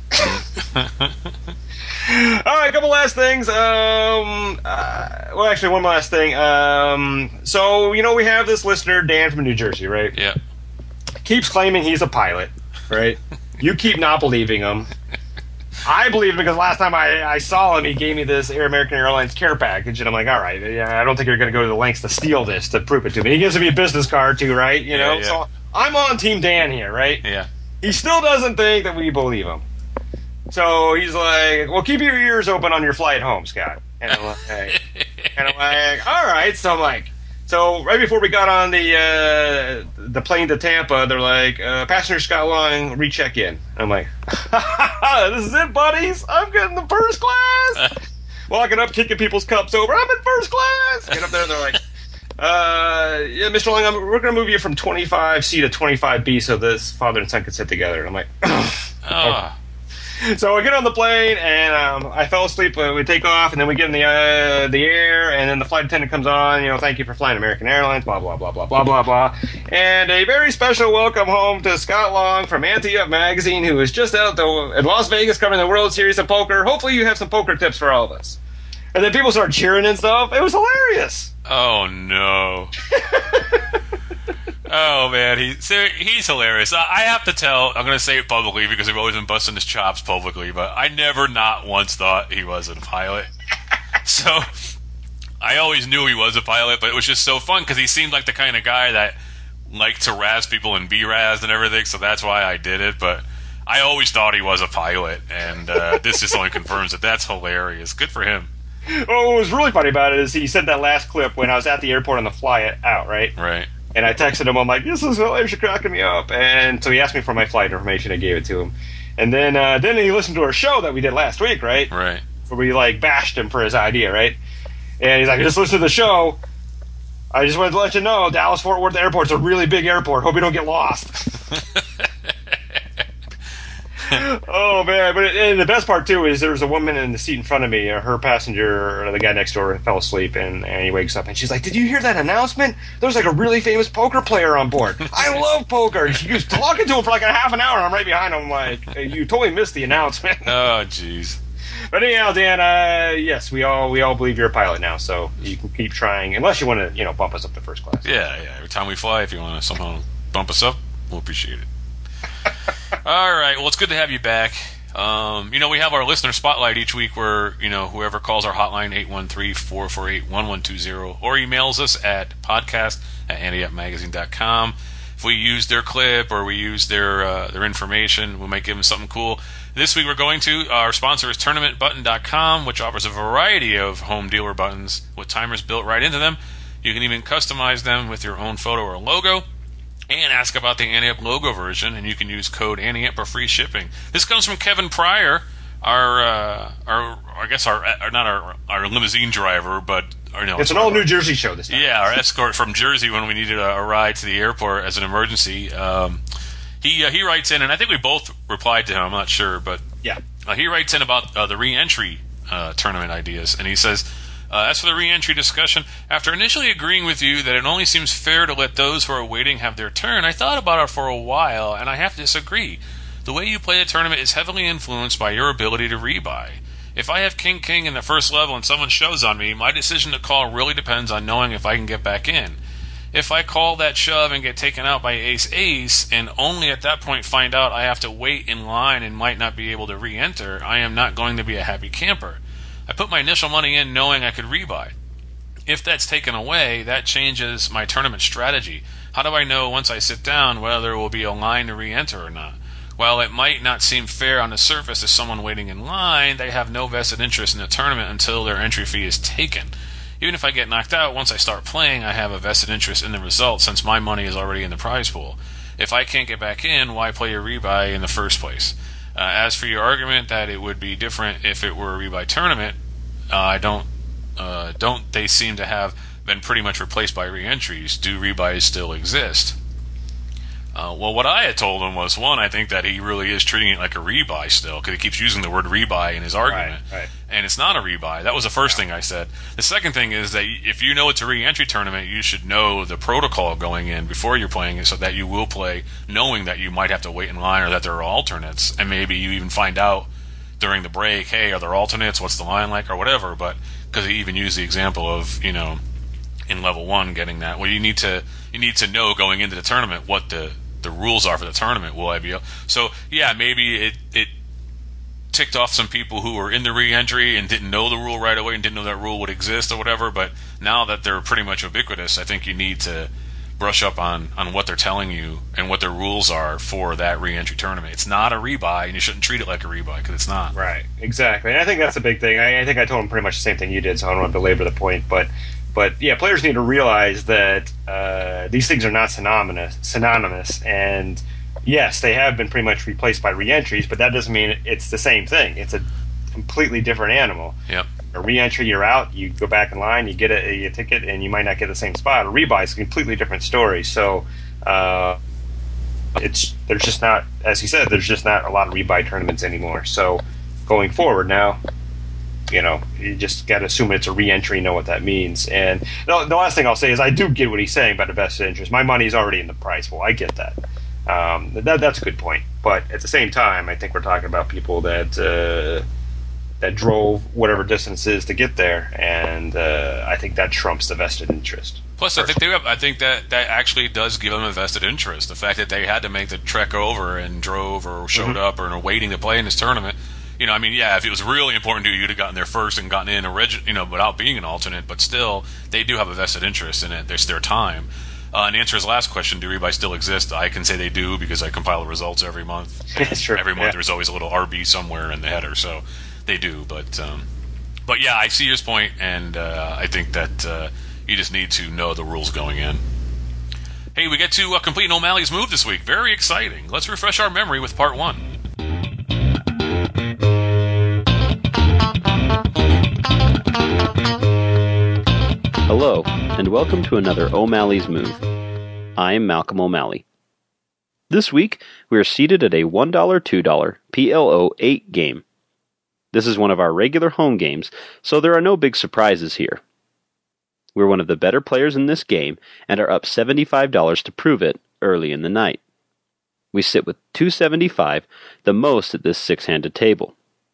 All right, a couple last things. Um, uh, well, actually, one last thing. Um, so you know, we have this listener, Dan from New Jersey, right? Yeah. Keeps claiming he's a pilot, right? You keep not believing him. I believe him because last time I, I saw him, he gave me this Air American Airlines care package, and I'm like, all right, yeah, I don't think you're going to go to the lengths to steal this to prove it to me. He gives me a business card too, right? You know, Yeah, yeah. so I'm on Team Dan here, right? Yeah. He still doesn't think that we believe him. So he's like, well, keep your ears open on your flight home, Scott. And I'm like, and I'm like all right. So I'm like, so right before we got on the uh, the plane to Tampa, they're like, uh, passenger Scott Long, recheck in. I'm like, this is it, buddies. I'm getting the first class. Walking up, kicking people's cups over. I'm in first class. Get up there, and they're like, uh, yeah, Mister Long, I'm, we're going to move you from twenty-five C to twenty-five B so this father and son can sit together. And I'm like, Oh. so we get on the plane, and um, I fell asleep. Uh, we take off, and then we get in the uh, the air, and then the flight attendant comes on. You know, thank you for flying American Airlines. Blah blah blah blah blah blah blah. And a very special welcome home to Scott Long from Ante Up Magazine, who is just out the, in Las Vegas covering the World Series of Poker. Hopefully, you have some poker tips for all of us. And then people start cheering and stuff. It was hilarious. Oh no. Oh man, he so he's hilarious. I, I have to tell, I'm going to say it publicly because I've always been busting his chops publicly, but I never not once thought he wasn't a pilot. So I always knew he was a pilot, but it was just so fun because he seemed like the kind of guy that liked to razz people and be razzed and everything. So that's why I did it. But I always thought he was a pilot, and uh, this just only confirms that. That's hilarious. Good for him. Well, what was really funny about it is he said that last clip when I was at the airport on the fly out, right? Right. And I texted him, I'm like, this is hilarious, you're cracking me up. And so he asked me for my flight information. I gave it to him. And then uh, then he listened to our show that we did last week, right? Right. Where we, like, bashed him for his idea, right? And he's like, just listen to the show. I just wanted to let you know, Dallas-Fort Worth Airport's a really big airport. Hope you don't get lost. Oh, man. But and the best part, too, is there was a woman in the seat in front of me. Uh, her passenger, or the guy next door, fell asleep, and, and he wakes up, and she's like, did you hear that announcement? There's, like, a really famous poker player on board. I love poker. And she was talking to him for, like, a half an hour, and I'm right behind him, like, you totally missed the announcement. Oh, jeez. But anyhow, Dan, uh, yes, we all we all believe you're a pilot now, so you can keep trying, unless you want to, you know, bump us up to first class. Yeah, yeah. Every time we fly, if you want to somehow bump us up, we'll appreciate it. All right. Well, it's good to have you back. Um, you know, we have our listener spotlight each week where, you know, whoever calls our hotline, eight one three, four four eight, one one two zero, or emails us at podcast at ante up magazine dot com. If we use their clip or we use their uh, their information, we might give them something cool. This week we're going to, our sponsor is tournament button dot com, which offers a variety of home dealer buttons with timers built right into them. You can even customize them with your own photo or logo. And ask about the Ante-Up logo version, and you can use code Ante-Up for free shipping. This comes from Kevin Pryor, our, uh, our I guess our, our not our our limousine driver, but or no, it's an all New Jersey show this time. Yeah, our escort from Jersey when we needed a, a ride to the airport as an emergency. Um, he uh, he writes in, and I think we both replied to him. I'm not sure, but yeah, uh, he writes in about uh, the re-entry uh, tournament ideas, and he says. Uh, as for the re-entry discussion, after initially agreeing with you that it only seems fair to let those who are waiting have their turn, I thought about it for a while, and I have to disagree. The way you play the tournament is heavily influenced by your ability to rebuy. If I have King-King in the first level and someone shoves on me, my decision to call really depends on knowing if I can get back in. If I call that shove and get taken out by Ace-Ace, and only at that point find out I have to wait in line and might not be able to re-enter, I am not going to be a happy camper. I put my initial money in knowing I could rebuy. If that's taken away, that changes my tournament strategy. How do I know once I sit down whether there will be a line to re-enter or not? While it might not seem fair on the surface to someone waiting in line, they have no vested interest in the tournament until their entry fee is taken. Even if I get knocked out, once I start playing, I have a vested interest in the result since my money is already in the prize pool. If I can't get back in, why play a rebuy in the first place? Uh, as for your argument that it would be different if it were a rebuy tournament, uh, I don't. Uh, don't they seem to have been pretty much replaced by re-entries? Do rebuys still exist? Uh, well, what I had told him was, one, I think that he really is treating it like a rebuy still, because he keeps using the word rebuy in his argument. Right, right. And it's not a rebuy. That was the first yeah. thing I said. The second thing is that if you know it's a re-entry tournament, you should know the protocol going in before you're playing it so that you will play knowing that you might have to wait in line or that there are alternates. And maybe you even find out during the break, hey, are there alternates? What's the line like? Or whatever. But because he even used the example of, you know, in level one getting that. Well, you need to you need to know going into the tournament what the, the rules are for the tournament. Will I be able? So, yeah, maybe it, it ticked off some people who were in the re-entry and didn't know the rule right away and didn't know that rule would exist or whatever, but now that they're pretty much ubiquitous, I think you need to brush up on, on what they're telling you and what their rules are for that re-entry tournament. It's not a rebuy, and you shouldn't treat it like a rebuy, because it's not. Right, exactly. And I think that's a big thing. I, I think I told him pretty much the same thing you did, so I don't want to belabor the point, but But yeah, players need to realize that uh, these things are not synonymous. Synonymous, and yes, they have been pretty much replaced by re-entries, but that doesn't mean it's the same thing. It's a completely different animal. Yep. A re-entry, you're out. You go back in line, you get a, a ticket, and you might not get the same spot. A rebuy is a completely different story. So uh, it's there's just not, as he said, there's just not a lot of rebuy tournaments anymore. So going forward now, you know, you just got to assume it's a re-entry, know what that means. And the, the last thing I'll say is I do get what he's saying about the vested interest. My money is already in the prize pool. I get that. Um, that. That's a good point. But at the same time, I think we're talking about people that uh, that drove whatever distances to get there, and uh, I think that trumps the vested interest. Plus, I think they have, I think that that actually does give them a vested interest. The fact that they had to make the trek over and drove or showed mm-hmm. up or are waiting to play in this tournament. You know, I mean, yeah, if it was really important to you, you'd have gotten there first and gotten in, a reg- you know, without being an alternate. But still, they do have a vested interest in it. There's their time. Uh, and to answer his last question, do rebuys still exist? I can say they do because I compile the results every month. That's true. Every month yeah. there's always a little R B somewhere in the header, so they do. But, um, but yeah, I see his point, and uh, I think that uh, you just need to know the rules going in. Hey, we get to uh, complete O'Malley's move this week. Very exciting. Let's refresh our memory with part one. Hello, and welcome to another O'Malley's Move. I am Malcolm O'Malley. This week, we are seated at a one dollar, two dollar P L O eight game. This is one of our regular home games, so there are no big surprises here. We're one of the better players in this game and are up seventy-five dollars to prove it early in the night. We sit with two hundred seventy-five dollars, the most at this six-handed table.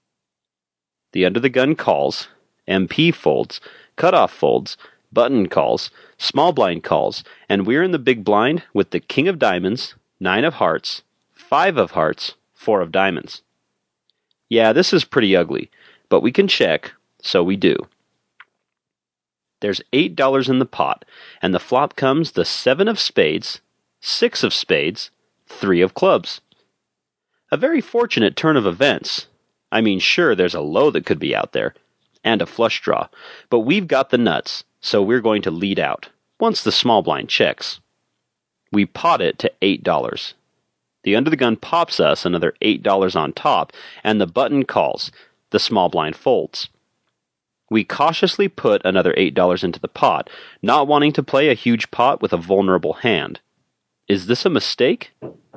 The under-the-gun calls, M P folds, cutoff folds, button calls, small blind calls, and we're in the big blind with the king of diamonds, nine of hearts, five of hearts, four of diamonds. Yeah, this is pretty ugly, but we can check, so we do. There's eight dollars in the pot, and the flop comes the seven of spades, six of spades, three of clubs. A very fortunate turn of events. I mean, sure, there's a low that could be out there, and a flush draw, but we've got the nuts, so we're going to lead out, once the small blind checks. We pot it to eight dollars. The under the gun pops us another eight dollars on top, and the button calls. The small blind folds. We cautiously put another eight dollars into the pot, not wanting to play a huge pot with a vulnerable hand. Is this a mistake?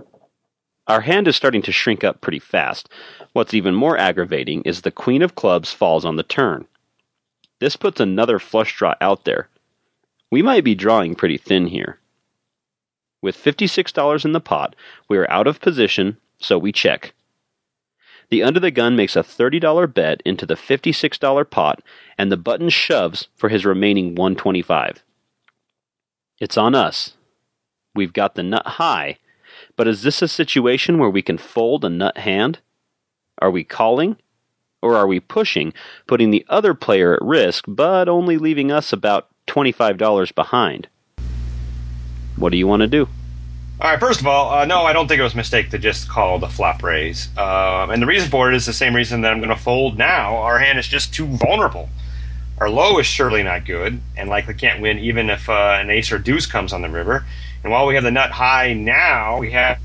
Our hand is starting to shrink up pretty fast. What's even more aggravating is the queen of clubs falls on the turn. This puts another flush draw out there. We might be drawing pretty thin here. With fifty-six dollars in the pot, we are out of position, so we check. The under the gun makes a thirty dollars bet into the fifty-six dollars pot, and the button shoves for his remaining one hundred twenty-five dollars. It's on us. We've got the nut high, but is this a situation where we can fold a nut hand? Are we calling? Or are we pushing, putting the other player at risk, but only leaving us about twenty-five dollars behind? What do you want to do? All right, first of all, uh, no, I don't think it was a mistake to just call the flop raise. Um, and the reason for it is the same reason that I'm going to fold now. Our hand is just too vulnerable. Our low is surely not good, and likely can't win even if uh, an ace or deuce comes on the river. And while we have the nut high now, we have...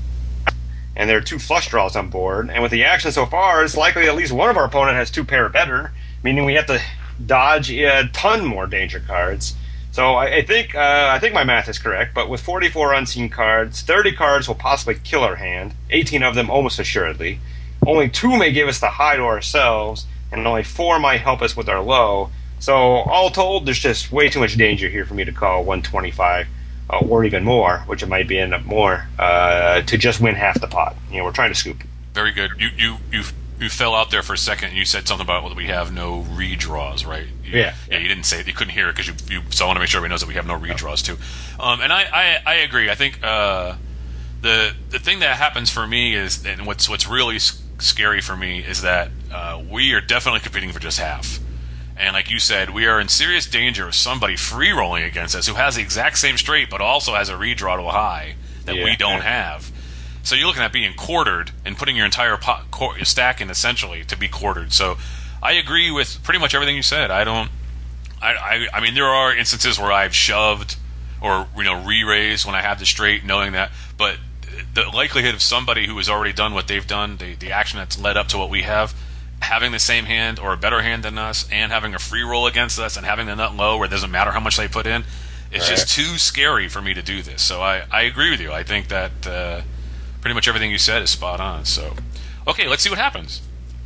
and there are two flush draws on board. And with the action so far, it's likely at least one of our opponent has two pair better, meaning we have to dodge a ton more danger cards. So I, I think uh, I think my math is correct, but with forty-four unseen cards, thirty cards will possibly kill our hand, eighteen of them almost assuredly. Only two may give us the high to ourselves, and only four might help us with our low. So all told, there's just way too much danger here for me to call one twenty-five, uh, or even more, which it might be end up more, uh, to just win half the pot. You know, we're trying to scoop. Very good. You you you you fell out there for a second, and you said something about well, we have no redraws, right? You, yeah. Yeah, you didn't say it. You couldn't hear it because you, you. So I want to make sure everybody knows that we have no redraws too. Um, and I, I, I agree. I think uh, the the thing that happens for me is, and what's what's really scary for me is that uh, we are definitely competing for just half. And like you said, we are in serious danger of somebody free rolling against us who has the exact same straight, but also has a redraw to a high that yeah. we don't have. So you're looking at being quartered and putting your entire pot, qu- stack in essentially to be quartered. So I agree with pretty much everything you said. I don't. I, I, I mean, there are instances where I've shoved or you know re-raised when I have the straight, knowing that. But the likelihood of somebody who has already done what they've done, the the action that's led up to what we have, having the same hand or a better hand than us, and having a free roll against us, and having the nut low where it doesn't matter how much they put in, it's right. just too scary for me to do this. So I, I agree with you. I think that. Uh, Pretty much everything you said is spot on. So, okay, let's see what happens.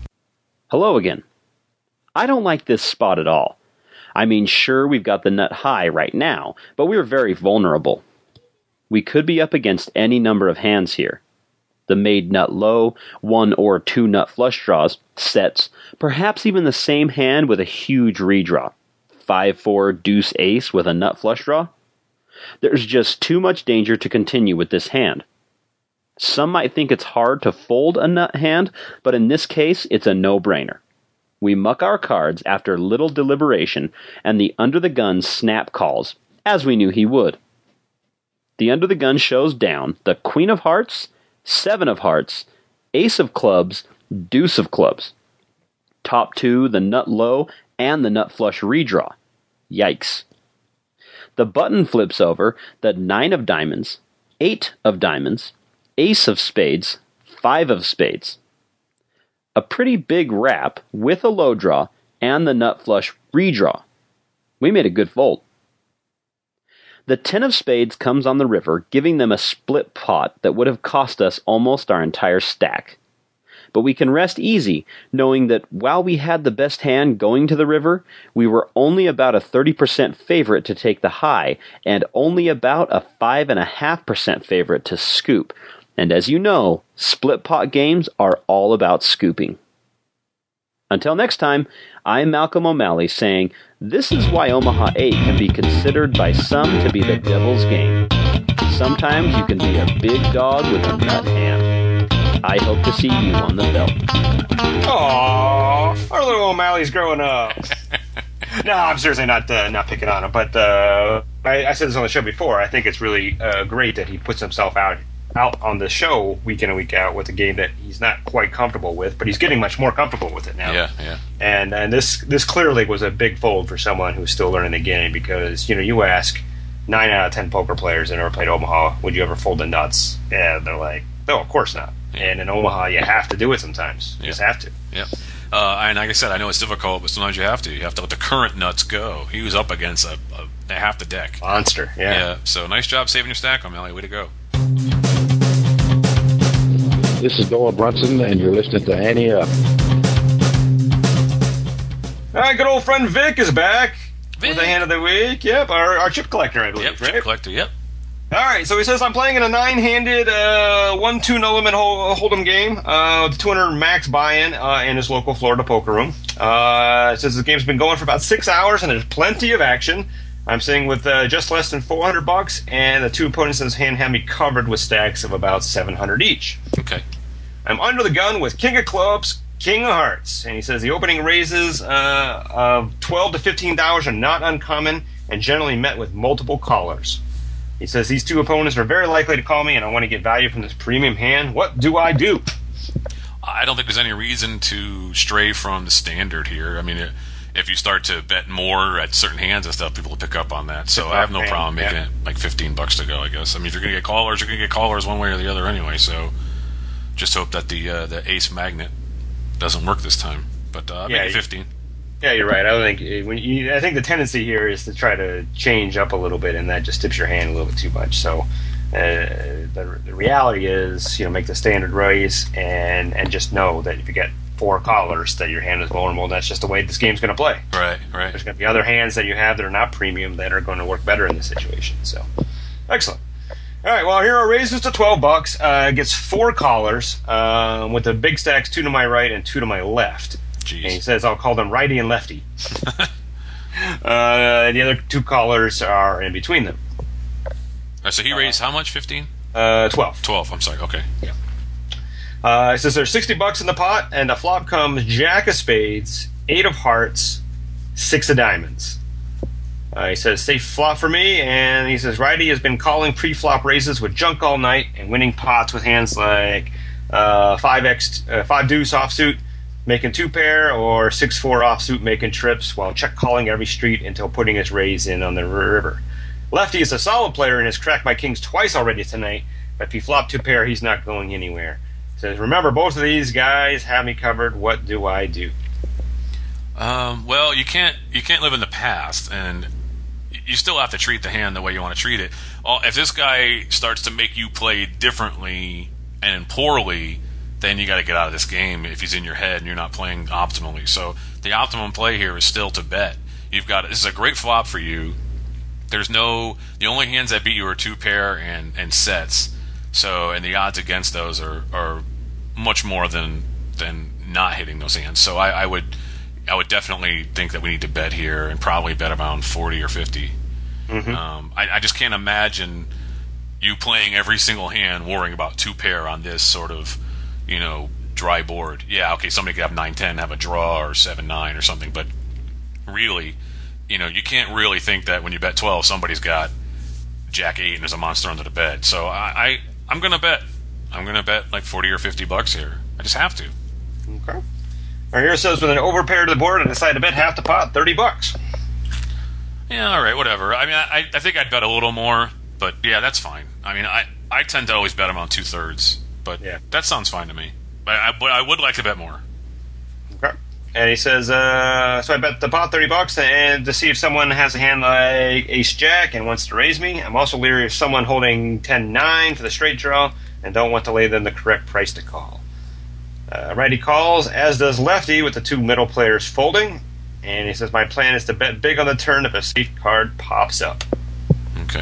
Hello again. I don't like this spot at all. I mean, sure, we've got the nut high right now, but we're very vulnerable. We could be up against any number of hands here. The made nut low, one or two nut flush draws, sets, perhaps even the same hand with a huge redraw. five four deuce ace with a nut flush draw. There's just too much danger to continue with this hand. Some might think it's hard to fold a nut hand, but in this case, it's a no-brainer. We muck our cards after little deliberation, and the under-the-gun snap calls, as we knew he would. The under-the-gun shows down the queen of hearts, seven of hearts, ace of clubs, deuce of clubs. Top two, the nut low, and the nut flush redraw. Yikes. the button flips over the nine of diamonds, eight of diamonds, ace of spades, five of spades. A pretty big wrap with a low draw and the nut flush redraw. We made a good fold. The ten of spades comes on the river, giving them a split pot that would have cost us almost our entire stack. But we can rest easy, knowing that while we had the best hand going to the river, we were only about a thirty percent favorite to take the high, and only about a five point five percent favorite to scoop. And as you know, split pot games are all about scooping. Until next time, I'm Malcolm O'Malley saying, this is why Omaha eight can be considered by some to be the devil's game. Sometimes you can be a big dog with a nut hand. I hope to see you on the belt. Aww, our little O'Malley's growing up. No, I'm seriously not uh, not picking on him, but uh, I, I said this on the show before. I think it's really uh, great that he puts himself out out on the show week in and week out with a game that he's not quite comfortable with, but he's getting much more comfortable with it now. Yeah, yeah. And and this this clearly was a big fold for someone who's still learning the game, because you know you ask nine out of ten poker players that never played Omaha, would you ever fold the nuts? And they're like, no, of course not. Yeah. And in Omaha, you have to do it sometimes. You yeah. just have to. Yeah. Uh, and like I said, I know it's difficult, but sometimes you have to. You have to let the current nuts go. He was up against a, a, a half the deck. Monster, yeah. Yeah. So nice job saving your stack, O'Malley. Way to go. This is Noah Brunson, and you're listening to Ante Up. All right, good old friend Vic is back Vic. with the hand of the week. Yep, our, our chip collector, I believe, Yep, right? chip collector, yep. All right, so he says, I'm playing in a nine-handed uh, one two no limit hold, hold'em game uh, with two hundred max buy-in uh, in his local Florida poker room. Uh, it says the game's been going for about six hours, and there's plenty of action. I'm sitting with uh, just less than four hundred bucks, and the two opponents in his hand have me covered with stacks of about seven hundred each. Okay. I'm under the gun with King of Clubs, King of Hearts, and he says the opening raises uh, of twelve to fifteen dollars are not uncommon and generally met with multiple callers. He says these two opponents are very likely to call me, and I want to get value from this premium hand. What do I do? I don't think there's any reason to stray from the standard here. I mean, if you start to bet more at certain hands and stuff, people will pick up on that. So I have no problem making yeah. it like fifteen bucks to go, I guess. I mean, if you're going to get callers, you're going to get callers one way or the other anyway. So just hope that the uh, the ace magnet doesn't work this time. But uh, yeah, make it fifteen. Yeah, you're right. I don't think when you, I think the tendency here is to try to change up a little bit, and that just tips your hand a little bit too much. So uh, the, the reality is, you know, make the standard raise, and and just know that if you get four callers, that your hand is vulnerable. And that's just the way this game's going to play. Right, right. There's going to be other hands that you have that are not premium that are going to work better in this situation. So, excellent. All right, well, Hero raises to twelve bucks. Uh, gets four callers uh, with the big stacks, two to my right and two to my left. Jeez. And he says I'll call them righty and lefty. uh, the other two callers are in between them. Right, so he raised how much? Fifteen? Uh, twelve. Twelve. I'm sorry. Okay. Yeah. Uh, it says there's sixty bucks in the pot, and the flop comes Jack of Spades, Eight of Hearts, Six of Diamonds. Uh, he says safe flop for me, and he says righty has been calling pre-flop raises with junk all night and winning pots with hands like uh, five X, uh, five deuce offsuit, making two pair, or six four offsuit, making trips while check calling every street until putting his raise in on the river. Lefty is a solid player and has cracked my kings twice already tonight, but if he flop two pair, he's not going anywhere. Says, remember, both of these guys have me covered. What do I do? Um, well, you can't you can't live in the past, and you still have to treat the hand the way you want to treat it. If this guy starts to make you play differently and poorly, then you got to get out of this game if he's in your head and you're not playing optimally. So the optimum play here is still to bet. You've got this is a great flop for you. There's no the only hands that beat you are two pair and, and sets. So and the odds against those are, are much more than than not hitting those hands. So I, I would I would definitely think that we need to bet here and probably bet around forty or fifty. Mm-hmm. Um, I, I just can't imagine you playing every single hand worrying about two pair on this sort of, you know, dry board. Yeah, okay, somebody could have nine ten, have a draw, or seven nine or something, but really, you know, you can't really think that when you bet twelve, somebody's got Jack eight and there's a monster under the bed. So I, I I'm gonna bet. I'm gonna bet like forty or fifty bucks here. I just have to. Okay. Our hero says with an overpair to the board, I decide to bet half the pot, thirty bucks. Yeah, all right, whatever. I mean, I, I think I'd bet a little more, but yeah, that's fine. I mean, I, I tend to always bet him on two thirds, but yeah. That sounds fine to me. But I, but I would like to bet more. Okay. And he says, uh, so I bet the pot thirty bucks and to see if someone has a hand like Ace Jack and wants to raise me. I'm also leery of someone holding ten nine for the straight draw and don't want to lay them the correct price to call. Uh, righty calls, as does lefty with the two middle players folding. And he says, my plan is to bet big on the turn if a safe card pops up. Okay.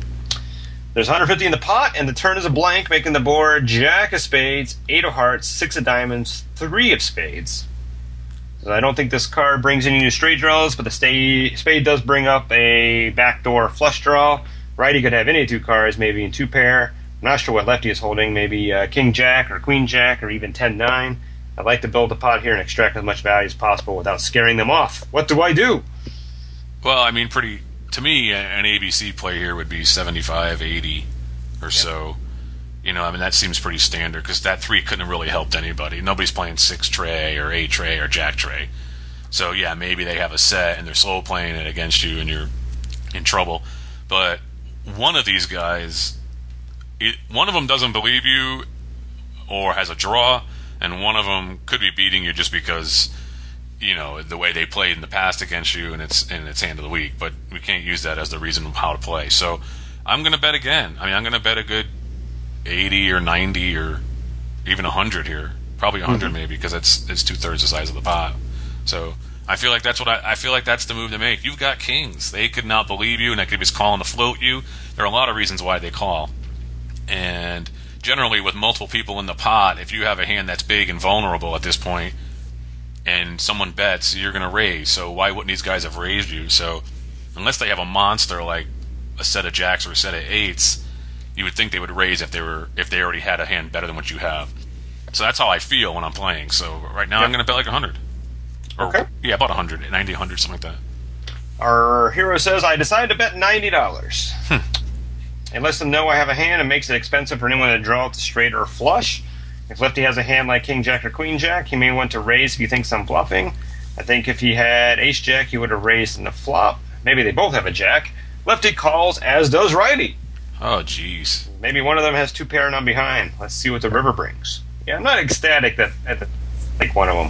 There's one hundred fifty in the pot, and the turn is a blank, making the board Jack of spades, eight of hearts, six of diamonds, three of spades. So I don't think this card brings any new straight draws, but the sta- spade does bring up a backdoor flush draw. Righty could have any two cards, maybe in two pair. I'm not sure what lefty is holding, maybe uh, King Jack or Queen Jack or even ten nine. I'd like to build the pot here and extract as much value as possible without scaring them off. What do I do? Well, I mean, pretty to me, an A B C play here would be seventy-five, eighty or so. You know, I mean, that seems pretty standard because that three couldn't have really helped anybody. Nobody's playing six tray or eight tray or jack tray. So, yeah, maybe they have a set and they're slow playing it against you and you're in trouble. But one of these guys, it, one of them doesn't believe you or has a draw, and one of them could be beating you just because, you know, the way they played in the past against you and it's and it's hand of the week. But we can't use that as the reason of how to play. So I'm going to bet again. I mean, I'm going to bet a good eighty or ninety or even one hundred here. Probably one hundred mm-hmm. maybe because it's it's two thirds the size of the pot. So I feel like that's what I, I feel like that's the move to make. You've got kings. They could not believe you, and they could be calling to float you. There are a lot of reasons why they call. And generally, with multiple people in the pot, if you have a hand that's big and vulnerable at this point, and someone bets, you're going to raise. So why wouldn't these guys have raised you? So unless they have a monster like a set of jacks or a set of eights, you would think they would raise if they were if they already had a hand better than what you have. So that's how I feel when I'm playing. So right now, yep. I'm going to bet like one hundred. Or, okay. Yeah, about one hundred, ninety, one hundred, something like that. Our hero says, I decided to bet ninety dollars. Hmm. And lets them know I have a hand and makes it expensive for anyone to draw it to straight or flush. If lefty has a hand like King Jack or Queen Jack, he may want to raise if he thinks I'm bluffing. I think if he had Ace Jack, he would have raised in the flop. Maybe they both have a jack. Lefty calls, as does righty. Oh, jeez. Maybe one of them has two pair and I'm behind. Let's see what the river brings. Yeah, I'm not ecstatic that at the, like one of them.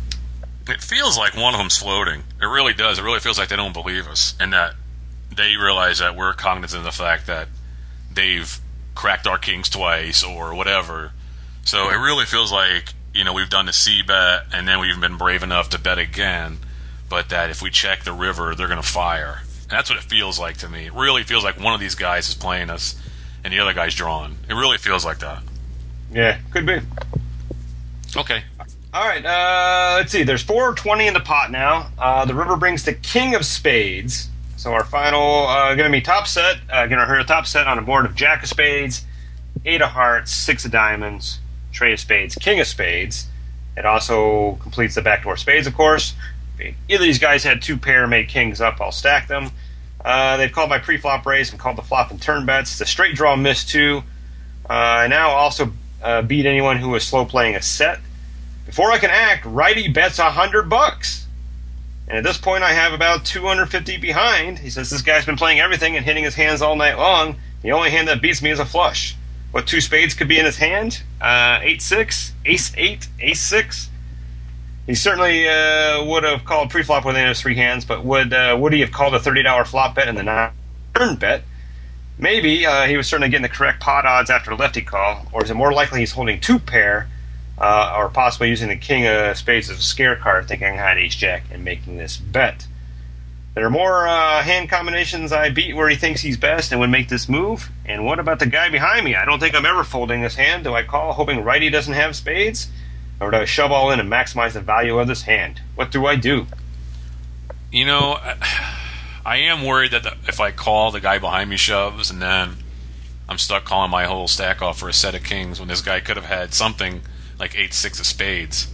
It feels like one of them's floating. It really does. It really feels like they don't believe us, and that they realize that we're cognizant of the fact that they've cracked our kings twice or whatever. So it really feels like, you know, we've done the C bet and then we've been brave enough to bet again, but that if we check the river, they're going to fire. And that's what it feels like to me. It really feels like one of these guys is playing us and the other guy's drawing. It really feels like that. Yeah, could be. Okay. All right, uh, let's see. There's four twenty in the pot now. Uh, the river brings the king of spades. So our final, uh, going to be top set. Uh, going to hurt a top set on a board of jack of spades, eight of hearts, six of diamonds, tray of spades, king of spades. It also completes the backdoor spades, of course. If either of these guys had two pair made kings up, I'll stack them. Uh, they've called my pre-flop raise and called the flop and turn bets. The straight draw missed too. Uh, I now also uh, beat anyone who was slow playing a set. Before I can act, righty bets a hundred bucks. And at this point, I have about two hundred fifty behind. He says this guy's been playing everything and hitting his hands all night long. The only hand that beats me is a flush. What two spades could be in his hand? Uh, eight six, ace eight, ace six. He certainly uh, would have called pre-flop with any of his three hands, but would uh, would he have called a thirty dollar flop bet and the nine turn bet? Maybe. Uh, he was certainly getting the correct pot odds after lefty call. Or is it more likely he's holding two pair, uh, or possibly using the king of spades as a scare card, thinking I had ace jack and making this bet? There are more uh, hand combinations I beat where he thinks he's best and would make this move. And what about the guy behind me? I don't think I'm ever folding this hand. Do I call hoping righty doesn't have spades? Or do I shove all in and maximize the value of this hand? What do I do? You know, I am worried that the, if I call, the guy behind me shoves, and then I'm stuck calling my whole stack off for a set of kings when this guy could have had something like eight six of spades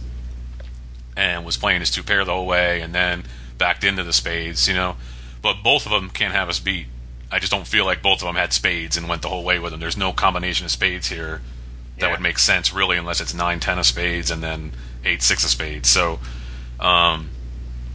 and was playing his two pair the whole way and then backed into the spades, you know. But both of them can't have us beat. I just don't feel like both of them had spades and went the whole way with them. There's no combination of spades here that yeah. would make sense, really, unless it's nine ten of spades and then eight six of spades. So, um,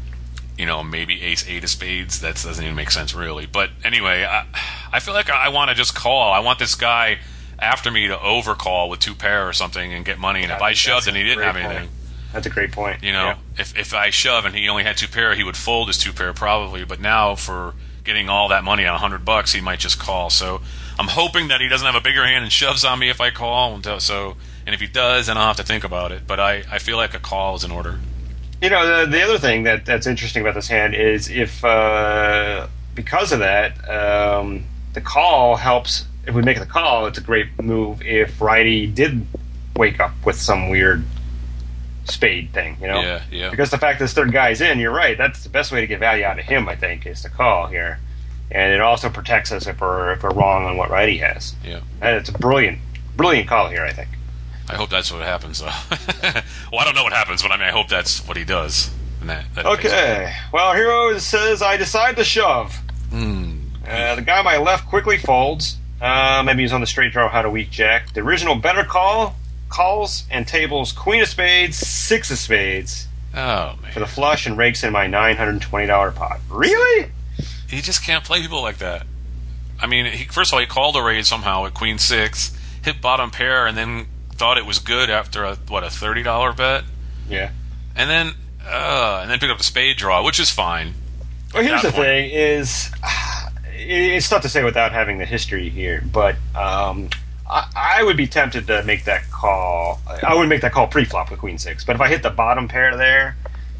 you know, maybe ace eight of spades. That doesn't even make sense, really. But anyway, I, I feel like I want to just call. I want this guy after me to overcall with two pair or something and get money. And Yeah, if I shoved and he didn't have great anything, point. That's a great point. you know, Yeah. if if I shove and he only had two pair, he would fold his two pair probably. But now for getting all that money on a hundred bucks, he might just call. So I'm hoping that he doesn't have a bigger hand and shoves on me if I call. Until, so, and if he does, then I'll have to think about it. But I, I feel like a call is in order. You know, the, the other thing that, that's interesting about this hand is if, uh, because of that, um, the call helps. If we make the call, it's a great move if righty did wake up with some weird spade thing, you know? Yeah, yeah. Because the fact this third guy's in, you're right, that's the best way to get value out of him, I think, is to call here. And it also protects us if we're, if we're wrong on what righty has. Yeah. And it's a brilliant, brilliant call here, I think. I hope that's what happens, though. Well, I don't know what happens, but I mean, I hope that's what he does. And that, that Okay. Well, our hero says, I decide to shove. Mm. Uh, the guy on my left quickly folds. Uh, maybe he's on the straight draw, had a weak jack. The original better call calls and tables queen of spades, six of spades Oh, man. for the flush and rakes in my nine hundred twenty dollars pot. Really? He just can't play people like that. I mean, he, first of all, he called a raise somehow at queen six, hit bottom pair, and then thought it was good after a what a thirty dollar bet, Yeah. and then uh, and then picked up the spade draw, which is fine. Well, here's the that point. thing: is it's tough to say without having the history here, but um, I, I would be tempted to make that call. I would make that call pre-flop with queen six, but if I hit the bottom pair there,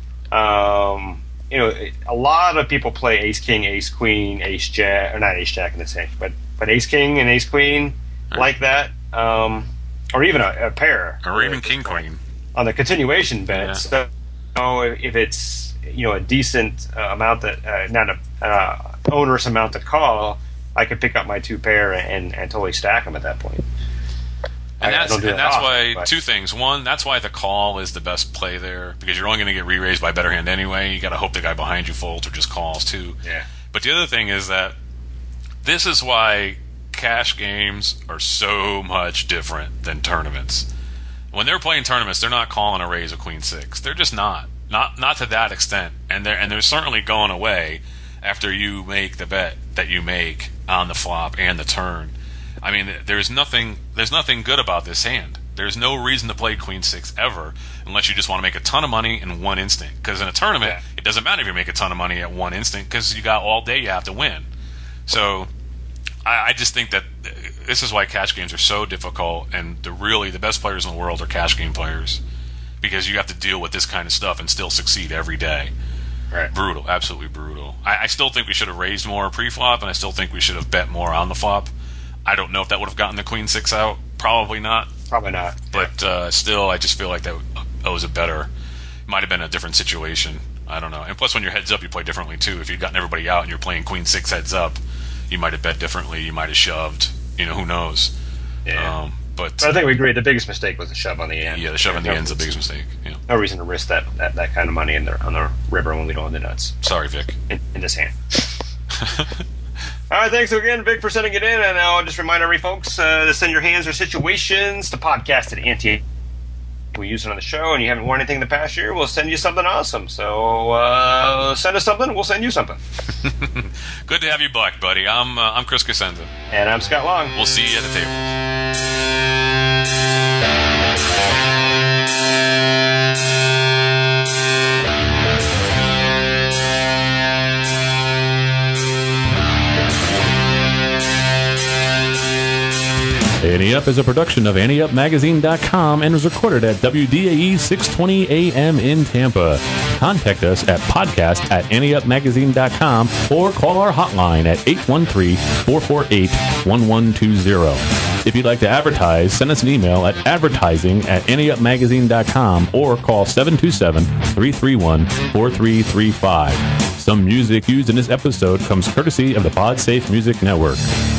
um, you know, a lot of people play ace king, ace queen, ace jack, or not ace jack in this case, but but ace king and ace queen like that, um, or even a, a pair, Or even king queen. on the continuation bet. Yeah. So, you know, if it's you know a decent uh, amount that uh, not a uh, onerous amount to call, I could pick up my two pair and, and totally stack them at that point. And I- I that's, don't do and that that's often, why, but- two things. One, that's why the call is the best play there, because you're only going to get re-raised by better hand anyway. You got to hope the guy behind you folds or just calls, too. Yeah. But the other thing is that this is why cash games are so much different than tournaments. When they're playing tournaments, they're not calling a raise of queen six. They're just not. Not not to that extent. And they're, and they're certainly going away after you make the bet that you make on the flop and the turn. I mean, there's nothing there's nothing good about this hand. There's no reason to play queen six ever unless you just want to make a ton of money in one instant. Because in a tournament, Yeah. it doesn't matter if you make a ton of money at one instant because you got all day you have to win. So I, I just think that this is why cash games are so difficult, and the really the best players in the world are cash game players because you have to deal with this kind of stuff and still succeed every day. Right. Brutal, absolutely brutal. I, I still think we should have raised more pre-flop, and I still think we should have bet more on the flop. I don't know if that would have gotten the queen six out. Probably not. Probably not. But uh, still, I just feel like that, that was a better. Might have been a different situation. I don't know. And plus, when you're heads up, you play differently too. If you'd gotten everybody out and you're playing queen six heads up, you might have bet differently. You might have shoved. You know, who knows? Yeah. Um, but But I think we agree the biggest mistake was the shove on the end. yeah, the shove in the No- end's the biggest mistake. Yeah. No reason to risk that, that, that kind of money in the, on the river when we don't have the nuts Sorry, Vic. in, in this hand. All right, thanks again, Vic, for sending it in. And I'll just remind every folks uh, to send your hands or situations to podcast at anti. We use it on the show, and you haven't won anything in the past year, we'll send you something awesome. So uh, send us something, we'll send you something. Good to have you back, buddy. I'm uh, I'm Chris Cosenza. And I'm Scott Long. We'll see you at the table. Ante Up is a production of ante up magazine dot com and was recorded at W D A E six twenty A M in Tampa. Contact us at podcast at ante up magazine dot com or call our hotline at eight one three, four four eight, one one two zero. If you'd like to advertise, send us an email at advertising at ante up magazine dot com or call seven two seven, three three one, four three three five. Some music used in this episode comes courtesy of the PodSafe Music Network.